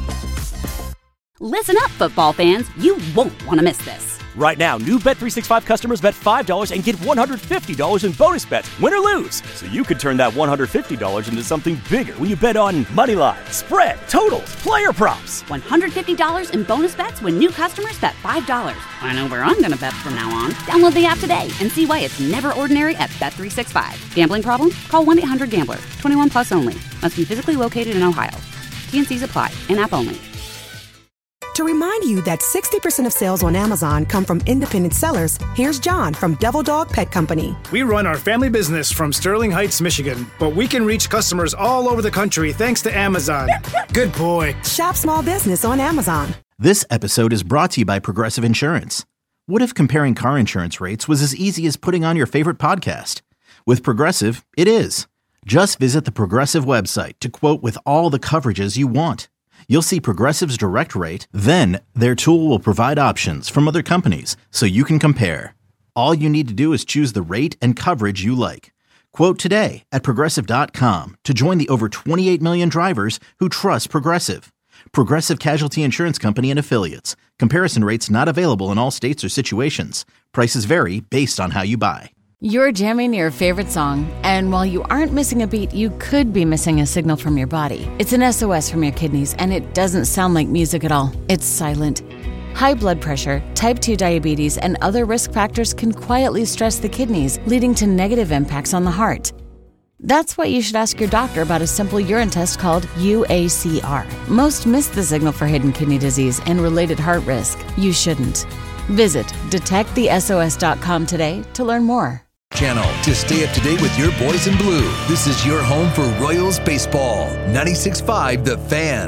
Listen up, football fans. You won't want to miss this. Right now, new Bet three sixty-five customers bet five dollars and get one hundred fifty dollars in bonus bets, win or lose. So you could turn that one hundred fifty dollars into something bigger when you bet on money line, spread, totals, player props. one hundred fifty dollars in bonus bets when new customers bet five dollars. I know where I'm going to bet from now on. Download the app today and see why it's never ordinary at Bet three sixty-five. Gambling problem? Call one eight hundred gambler. twenty-one plus only. Must be physically located in Ohio. T N Cs apply. In-app only. To remind you that sixty percent of sales on Amazon come from independent sellers, here's John from Devil Dog Pet Company. We run our family business from Sterling Heights, Michigan, but we can reach customers all over the country thanks to Amazon. Good boy. Shop small business on Amazon. This episode is brought to you by Progressive Insurance. What if comparing car insurance rates was as easy as putting on your favorite podcast? With Progressive, it is. Just visit the Progressive website to quote with all the coverages you want. You'll see Progressive's direct rate, then their tool will provide options from other companies so you can compare. All you need to do is choose the rate and coverage you like. Quote today at progressive dot com to join the over twenty-eight million drivers who trust Progressive. Progressive Casualty Insurance Company and Affiliates. Comparison rates not available in all states or situations. Prices vary based on how you buy. You're jamming your favorite song, and while you aren't missing a beat, you could be missing a signal from your body. It's an S O S from your kidneys, and it doesn't sound like music at all. It's silent. High blood pressure, type two diabetes, and other risk factors can quietly stress the kidneys, leading to negative impacts on the heart. That's why you should ask your doctor about a simple urine test called U A C R. Most miss the signal for hidden kidney disease and related heart risk. You shouldn't. Visit detect the S O S dot com today to learn more. Channel to stay up to date with your boys in blue. This is your home for Royals baseball. ninety-six point five The Fan.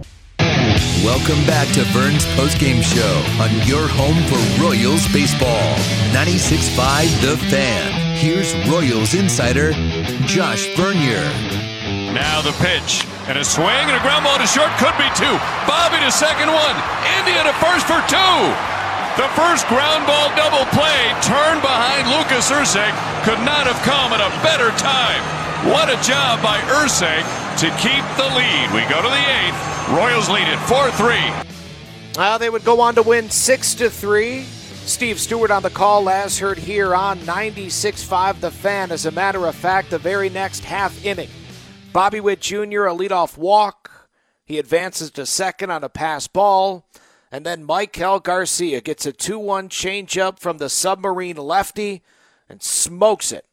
Welcome back to Vern's Postgame Show on your home for Royals baseball. ninety-six point five The Fan. Here's Royals insider Josh Bernier. Now the pitch and a swing and a ground ball to short, could be two. Bobby to second one. India to first for two. The first ground ball double play, turned behind Lucas Erceg, could not have come at a better time. What a job by Erceg to keep the lead. We go to the eighth. Royals lead it four three. Well, they would go on to win six to three. Steve Stewart on the call, last heard here on ninety-six point five The Fan. As a matter of fact, the very next half inning, Bobby Witt Junior, a leadoff walk. He advances to second on a pass ball. And then Maikel Garcia gets a two one changeup from the submarine lefty and smokes it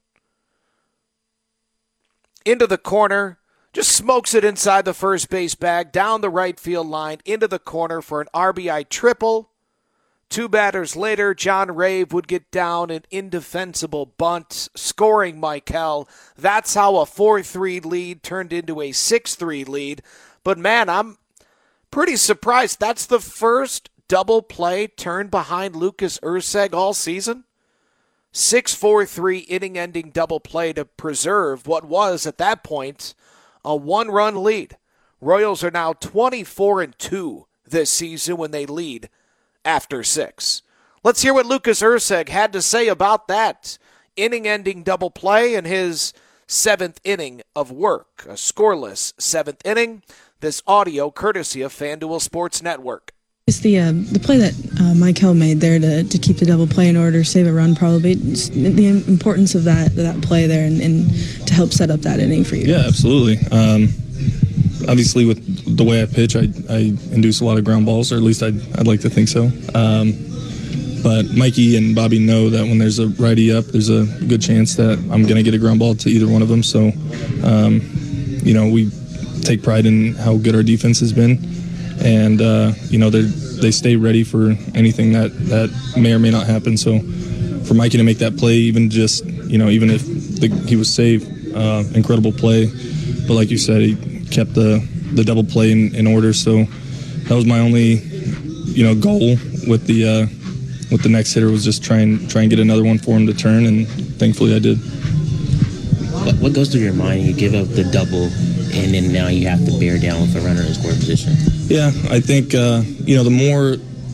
into the corner. Just smokes it inside the first base bag, down the right field line, into the corner for an R B I triple. Two batters later, John Rave would get down an indefensible bunt, scoring Maikel. That's how a four three lead turned into a six three lead. But, man, I'm pretty surprised. That's the first double play turned behind Lucas Erceg all season. six four three inning-ending double play to preserve what was, at that point, a one-run lead. Royals are now twenty-four and two this season when they lead after six. Let's hear what Lucas Erceg had to say about that inning-ending double play and his seventh inning of work. A scoreless seventh inning. This audio courtesy of FanDuel Sports Network. It's the uh, the play that uh, Michael made there to, to keep the double play in order, save a run probably. It's the importance of that that play there and, and to help set up that inning for you. Yeah, absolutely. Um, obviously, with the way I pitch, I, I induce a lot of ground balls, or at least I'd, I'd like to think so. Um, but Mikey and Bobby know that when there's a righty up, there's a good chance that I'm going to get a ground ball to either one of them. So, um, you know, we take pride in how good our defense has been. And, uh, you know, they they stay ready for anything that, that may or may not happen. So for Mikey to make that play, even just, you know, even if the, he was saved, uh, incredible play. But like you said, he kept the, the double play in, in order. So that was my only, you know, goal with the uh, with the next hitter was just try and, try and get another one for him to turn, and thankfully I did. What, what goes through your mind? You give up the double, and then now you have to bear down with a runner in scoring position. Yeah, I think uh, you know the more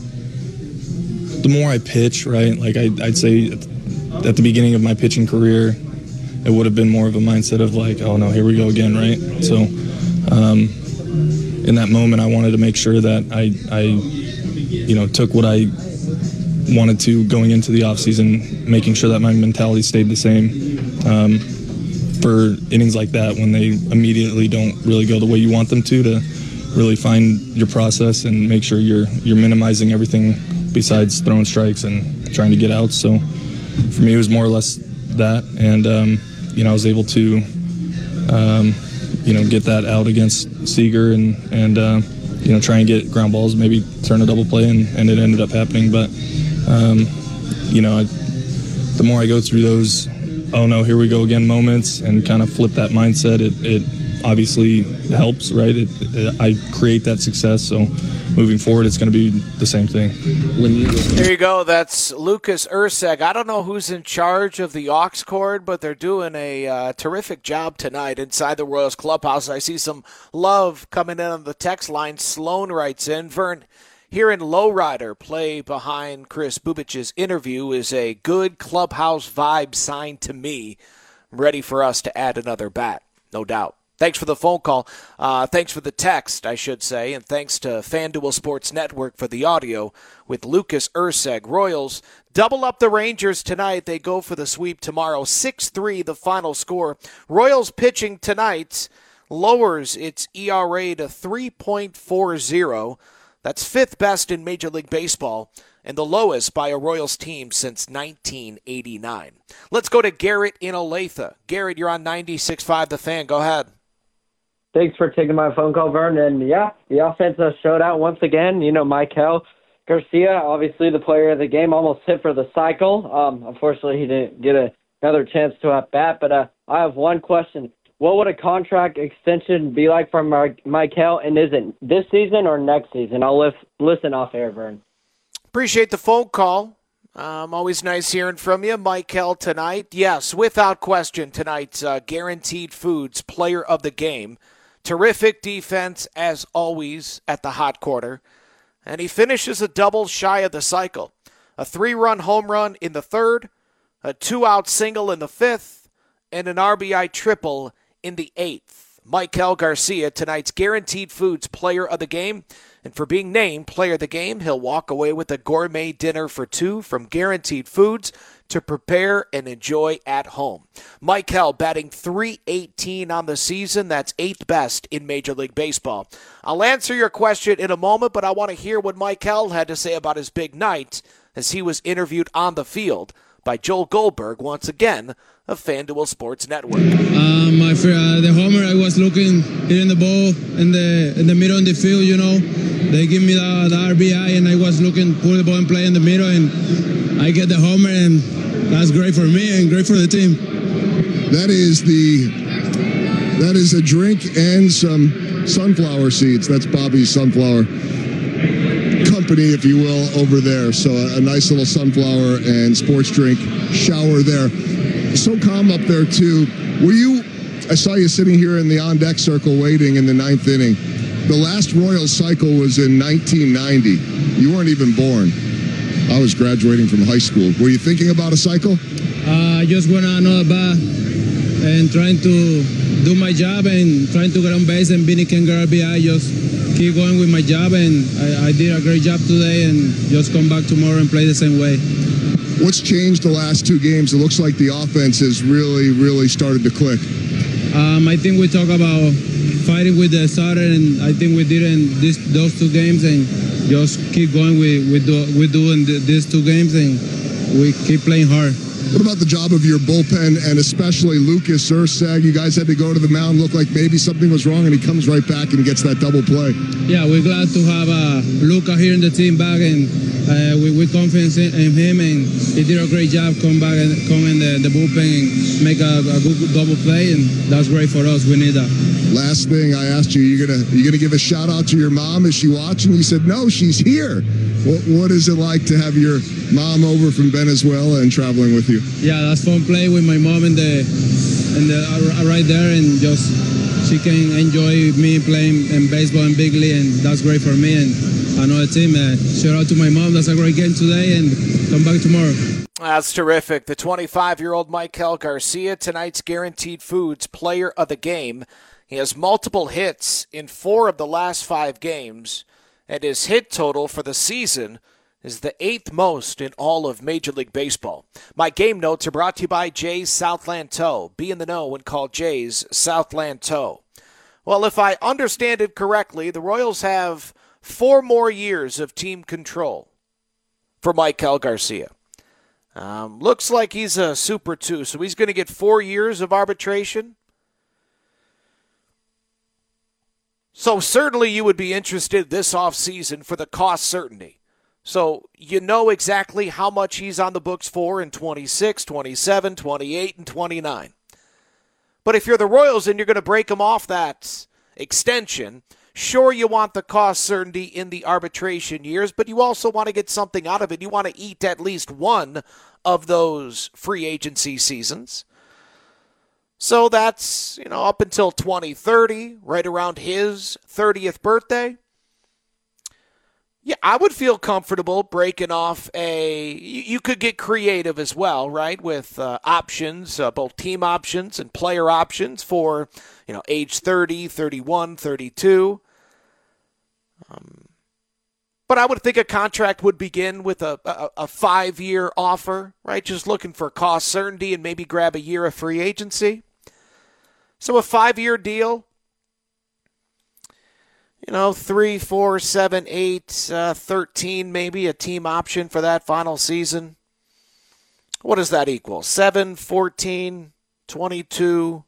the more I pitch, right? Like I, I'd say at the beginning of my pitching career, it would have been more of a mindset of like, oh no, here we go again, right? So um, in that moment, I wanted to make sure that I, I you know, took what I wanted to going into the offseason, making sure that my mentality stayed the same. Um, for innings like that, when they immediately don't really go the way you want them to, to really find your process and make sure you're you're minimizing everything besides throwing strikes and trying to get out. So for me, it was more or less that, and um, you know, I was able to um, you know get that out against Seager and and uh, you know try and get ground balls, maybe turn a double play, and, and it ended up happening. But um, you know, I, the more I go through those, oh no, here we go again moments, and kind of flip that mindset, it, it obviously helps, right? It, it, I create that success, so moving forward, it's going to be the same thing. There you go. That's Lucas Erceg. I don't know who's in charge of the aux cord, but they're doing a uh, terrific job tonight inside the Royals clubhouse. I see some love coming in on the text line. Sloan writes in, Vern, here in Lowrider, play behind Chris Bubic's interview is a good clubhouse vibe sign to me. Ready for us to add another bat, no doubt. Thanks for the phone call. Uh, thanks for the text, I should say. And thanks to FanDuel Sports Network for the audio with Lucas Erceg. Royals double up the Rangers tonight. They go for the sweep tomorrow. six three the final score. Royals pitching tonight lowers its E R A to three point four oh. That's fifth best in Major League Baseball and the lowest by a Royals team since nineteen eighty-nine. Let's go to Garrett in Olathe. Garrett, you're on ninety-six point five The Fan. Go ahead. Thanks for taking my phone call, Vern. And, yeah, the offense showed out once again. You know, Michael Garcia, obviously the player of the game, almost hit for the cycle. Um, unfortunately, he didn't get a, another chance to at bat. But uh, I have one question. What would a contract extension be like for Michael, and is it this season or next season? I'll list, listen off air, Vern. Appreciate the phone call. Um, always nice hearing from you, Michael, tonight. Yes, without question, tonight's uh, Guaranteed Foods Player of the Game. Terrific defense, as always, at the hot corner. And he finishes a double shy of the cycle. A three-run home run in the third, a two-out single in the fifth, and an R B I triple in the eighth. Michael Garcia, tonight's Guaranteed Foods Player of the Game. And for being named Player of the Game, he'll walk away with a gourmet dinner for two from Guaranteed Foods to prepare and enjoy at home. Michael batting three eighteen on the season. That's eighth best in Major League Baseball. I'll answer your question in a moment, but I want to hear what Michael had to say about his big night as he was interviewed on the field by Joel Goldberg, once again, of FanDuel Sports Network. Uh, my uh, the homer, I was looking, hitting the ball in the in the middle of the field, you know. They give me the, the R B I, and I was looking, put the ball and play in the middle, and I get the homer, and that's great for me and great for the team. That is the that is a drink and some sunflower seeds. That's Bobby's sunflower company, if you will, over there. So a, a nice little sunflower and sports drink shower there. So calm up there, too. Were you, I saw you sitting here in the on-deck circle waiting in the ninth inning. The last Royals cycle was in nineteen ninety. You weren't even born. I was graduating from high school. Were you thinking about a cycle? Uh, I just went on another bat and trying to do my job and trying to get on base and Vinny can get R B I. Just keep going with my job, and I, I did a great job today, and just come back tomorrow and play the same way. What's changed the last two games? It looks like the offense has really, really started to click. Um, I think we talk about fighting with the starter, and I think we did in this, those two games, and just keep going with with, do, with doing the, these two games, and we keep playing hard. What about the job of your bullpen, and especially Lucas Erceg? You guys had to go to the mound, looked like maybe something was wrong, and he comes right back and gets that double play. Yeah, we're glad to have uh, Luca here in the team back, and uh, we, we're confident in, in him, and he did a great job come back and come in the, the bullpen and make a, a good double play, and that's great for us. We need that. Last thing I asked you, you're gonna you gonna give a shout out to your mom? Is she watching? You said no, she's here. What, what is it like to have your mom over from Venezuela and traveling with you? Yeah, that's fun play with my mom in the in the uh, right there, and just she can enjoy me playing in baseball in big league, and that's great for me and another team. Uh, shout out to my mom. That's a great game today, and come back tomorrow. That's terrific. The twenty-five-year-old Maikel Garcia, tonight's Guaranteed Foods Player of the Game. He has multiple hits in four of the last five games, and his hit total for the season is the eighth most in all of Major League Baseball. My game notes are brought to you by Jay's Southland Tow. Be in the know and call Jay's Southland Tow. Well, if I understand it correctly, the Royals have four more years of team control for Maikel Garcia. Um, looks like he's a Super two, so he's going to get four years of arbitration. So certainly you would be interested this offseason for the cost certainty. So you know exactly how much he's on the books for in twenty-six, twenty-seven, twenty-eight, and twenty-nine. But if you're the Royals and you're going to break him off that extension, sure, you want the cost certainty in the arbitration years, but you also want to get something out of it. You want to eat at least one of those free agency seasons. So that's, you know, up until twenty thirty, right around his thirtieth birthday. Yeah, I would feel comfortable breaking off a, you, you could get creative as well, right, with uh, options, uh, both team options and player options for, you know, age thirty, thirty-one, thirty-two. Um, but I would think a contract would begin with a, a, a five-year offer, right, just looking for cost certainty and maybe grab a year of free agency. So a five-year deal, you know, three, four, seven, eight, uh, thirteen, maybe a team option for that final season. What does that equal? seven, fourteen, twenty-two,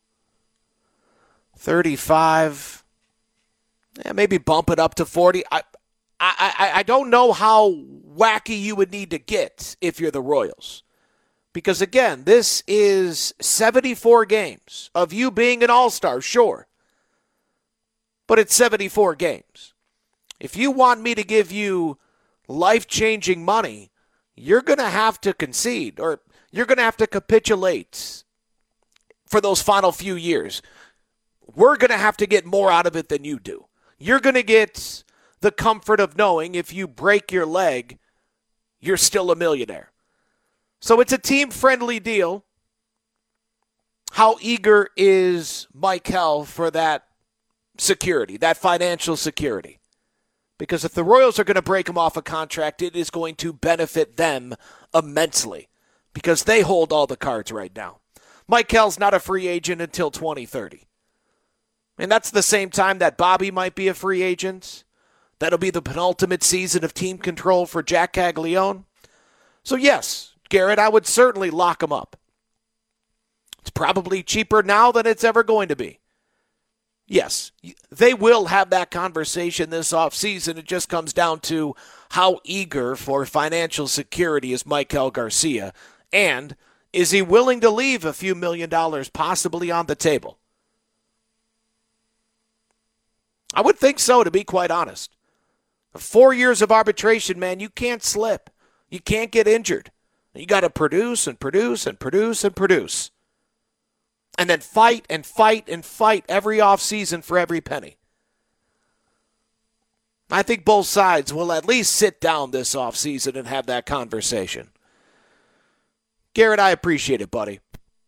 thirty-five. Yeah, maybe bump it up to forty. I, I, I, I don't know how wacky you would need to get if you're the Royals. Because, again, this is seventy-four games of you being an all-star, sure. But it's seventy-four games. If you want me to give you life-changing money, you're going to have to concede, or you're going to have to capitulate for those final few years. We're going to have to get more out of it than you do. You're going to get the comfort of knowing if you break your leg, you're still a millionaire. So it's a team-friendly deal. How eager is Maikel for that security, that financial security? Because if the Royals are going to break him off a contract, it is going to benefit them immensely because they hold all the cards right now. Maikel's not a free agent until twenty thirty. And that's the same time that Bobby might be a free agent. That'll be the penultimate season of team control for Jack Caglione. So yes, Garrett, I would certainly lock him up. It's probably cheaper now than it's ever going to be. Yes, they will have that conversation this offseason. It just comes down to how eager for financial security is Maikel Garcia, and is he willing to leave a few million dollars possibly on the table? I would think so, to be quite honest. Four years of arbitration, man, you can't slip. You can't get injured. You got to produce and produce and produce and produce. And then fight and fight and fight every offseason for every penny. I think both sides will at least sit down this offseason and have that conversation. Garrett, I appreciate it, buddy.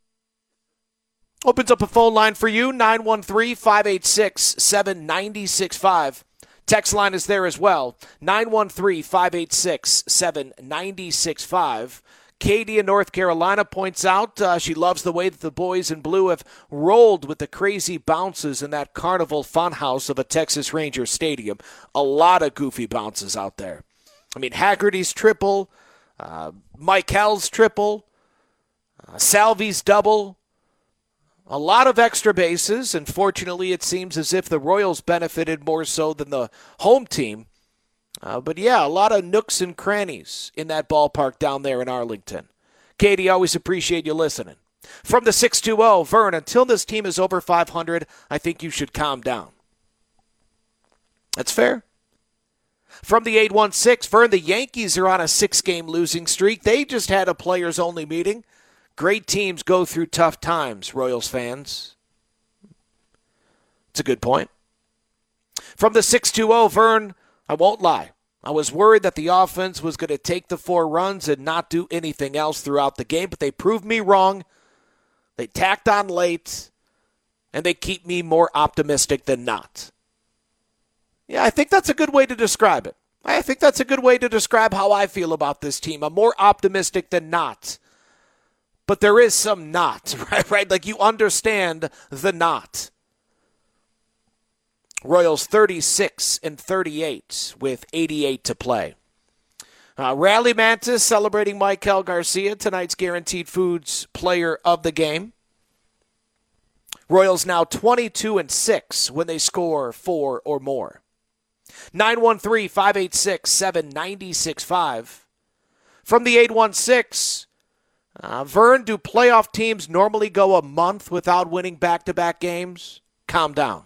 Opens up a phone line for you, nine one three, five eight six, seven nine six five. Text line is there as well, nine one three, five eight six, seven nine six five. Katie in North Carolina points out uh, she loves the way that the boys in blue have rolled with the crazy bounces in that carnival funhouse of a Texas Rangers stadium. A lot of goofy bounces out there. I mean, Haggerty's triple, uh, Michael's triple, uh, Salvi's double. A lot of extra bases, and fortunately it seems as if the Royals benefited more so than the home team. Uh, but yeah, a lot of nooks and crannies in that ballpark down there in Arlington. Katie, always appreciate you listening. From the six two zero, Vern, until this team is over five hundred, I think you should calm down. That's fair. From the eight one six, Vern, the Yankees are on a six-game losing streak. They just had a players-only meeting. Great teams go through tough times, Royals fans. It's a good point. From the six two zero, Vern, I won't lie. I was worried that the offense was going to take the four runs and not do anything else throughout the game, but they proved me wrong. They tacked on late, and they keep me more optimistic than not. Yeah, I think that's a good way to describe it. I think that's a good way to describe how I feel about this team. I'm more optimistic than not. But there is some not, right? Right? Like you understand the not. Royals thirty-six and thirty-eight with eighty-eight to play. Uh, Rally Mantis celebrating Michael Garcia, tonight's Guaranteed Foods player of the game. Royals now twenty-two and six when they score four or more. nine one three, five eight six, seven nine six five. From the eight one six, uh, Vern, do playoff teams normally go a month without winning back-to-back games? Calm down.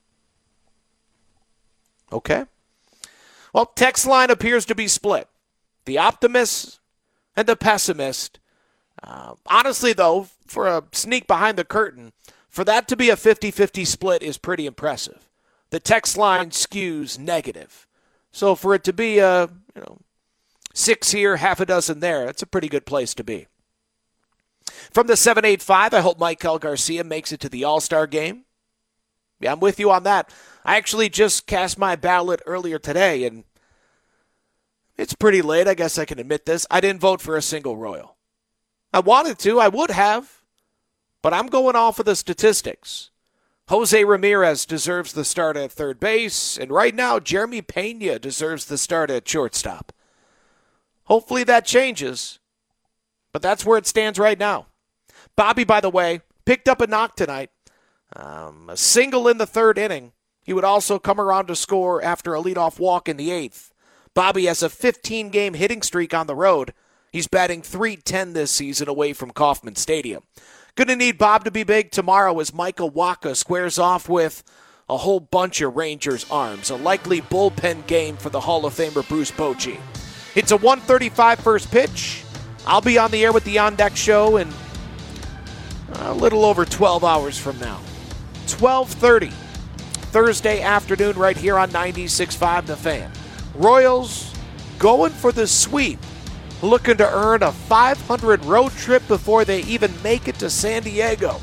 Okay. Well, text line appears to be split. The optimist and the pessimist. Uh, honestly, though, for a sneak behind the curtain, for that to be a fifty-fifty split is pretty impressive. The text line skews negative. So for it to be a, you know, six here, half a dozen there, that's a pretty good place to be. From the seven eight five, I hope Michael Garcia makes it to the All-Star game. Yeah, I'm with you on that. I actually just cast my ballot earlier today, and it's pretty late. I guess I can admit this. I didn't vote for a single Royal. I wanted to. I would have. But I'm going off of the statistics. Jose Ramirez deserves the start at third base, and right now, Jeremy Pena deserves the start at shortstop. Hopefully that changes, but that's where it stands right now. Bobby, by the way, picked up a knock tonight. Um, a single in the third inning. He would also come around to score after a leadoff walk in the eighth. Bobby has a fifteen-game hitting streak on the road. He's batting three ten this season away from Kauffman Stadium. Going to need Bob to be big tomorrow as Michael Wacha squares off with a whole bunch of Rangers arms. A likely bullpen game for the Hall of Famer Bruce Bochy. It's a one thirty-five first pitch. I'll be on the air with the On Deck Show in a little over twelve hours from now. twelve thirty Thursday afternoon right here on ninety-six point five The Fan. Royals going for the sweep, looking to earn a five hundred road trip before they even make it to San Diego.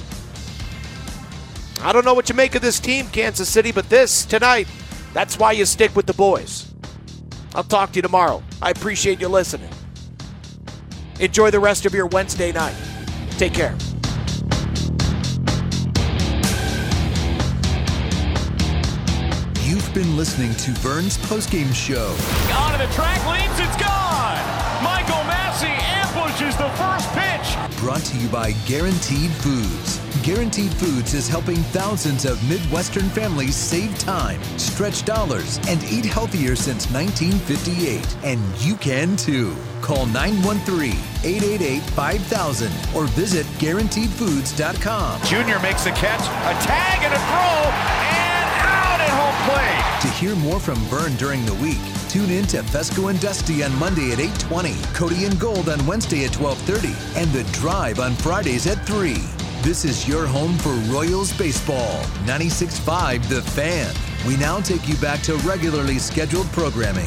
I don't know what you make of this team, Kansas City, but this, tonight, that's why you stick with the boys. I'll talk to you tomorrow. I appreciate you listening. Enjoy the rest of your Wednesday night. Take care. You've been listening to Vern's postgame show. On the track, leaps, it's gone! Michael Massey ambushes the first pitch. Brought to you by Guaranteed Foods. Guaranteed Foods is helping thousands of Midwestern families save time, stretch dollars, and eat healthier since nineteen fifty-eight. And you can too. Call nine one three, eight eight eight, five thousand or visit guaranteed foods dot com. Junior makes the catch, a tag and a throw, and out at home played. To hear more from Vern during the week, tune in to Fesco and Dusty on Monday at eight twenty, Cody and Gold on Wednesday at twelve thirty, and The Drive on Fridays at three. This is your home for Royals baseball. ninety-six point five The Fan. We now take you back to regularly scheduled programming.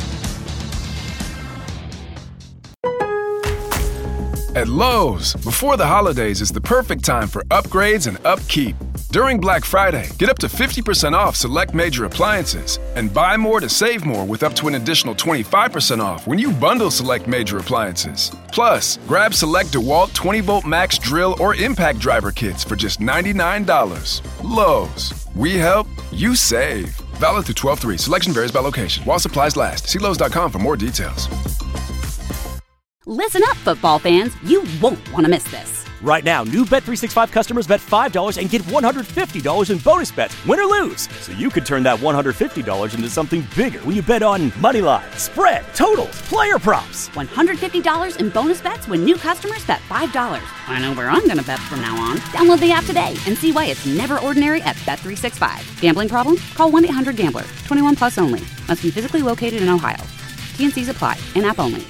At Lowe's, before the holidays is the perfect time for upgrades and upkeep. During Black Friday, get up to fifty percent off select major appliances and buy more to save more with up to an additional twenty-five percent off when you bundle select major appliances. Plus, grab select DeWalt twenty volt max drill or impact driver kits for just ninety-nine dollars. Lowe's, we help, you save. Valid through twelve three. Selection varies by location. While supplies last. See Lowe's dot com for more details. Listen up, football fans. You won't want to miss this. Right now, new Bet three sixty-five customers bet five dollars and get one hundred fifty dollars in bonus bets, win or lose. So you could turn that one hundred fifty dollars into something bigger when you bet on money line, spread, totals, player props. one hundred fifty dollars in bonus bets when new customers bet five dollars. I know where I'm going to bet from now on. Download the app today and see why it's never ordinary at Bet three sixty-five. Gambling problem? Call one eight hundred gambler. twenty-one plus only. Must be physically located in Ohio. T and C's apply. In-app only.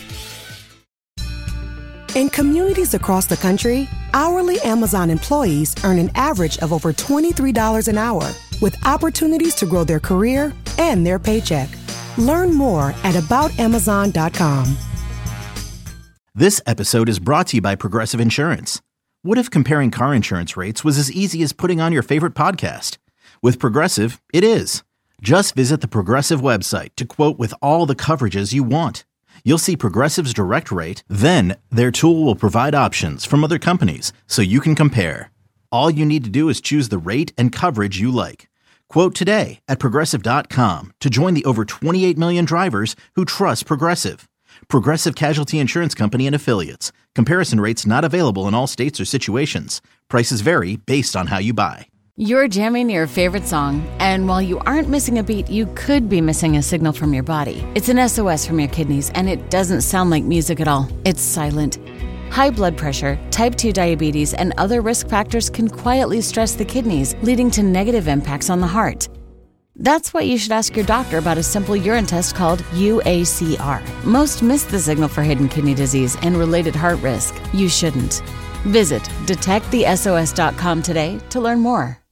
In communities across the country, hourly Amazon employees earn an average of over twenty-three dollars an hour, with opportunities to grow their career and their paycheck. Learn more at about amazon dot com. This episode is brought to you by Progressive Insurance. What if comparing car insurance rates was as easy as putting on your favorite podcast? With Progressive, it is. Just visit the Progressive website to quote with all the coverages you want. You'll see Progressive's direct rate, then their tool will provide options from other companies so you can compare. All you need to do is choose the rate and coverage you like. Quote today at progressive dot com to join the over twenty-eight million drivers who trust Progressive. Progressive Casualty Insurance Company and Affiliates. Comparison rates not available in all states or situations. Prices vary based on how you buy. You're jamming your favorite song, and while you aren't missing a beat, you could be missing a signal from your body. It's an S O S from your kidneys, and it doesn't sound like music at all. It's silent. High blood pressure, type two diabetes, and other risk factors can quietly stress the kidneys, leading to negative impacts on the heart. That's why you should ask your doctor about a simple urine test called U A C R. Most miss the signal for hidden kidney disease and related heart risk. You shouldn't. Visit detect the S O S dot com today to learn more.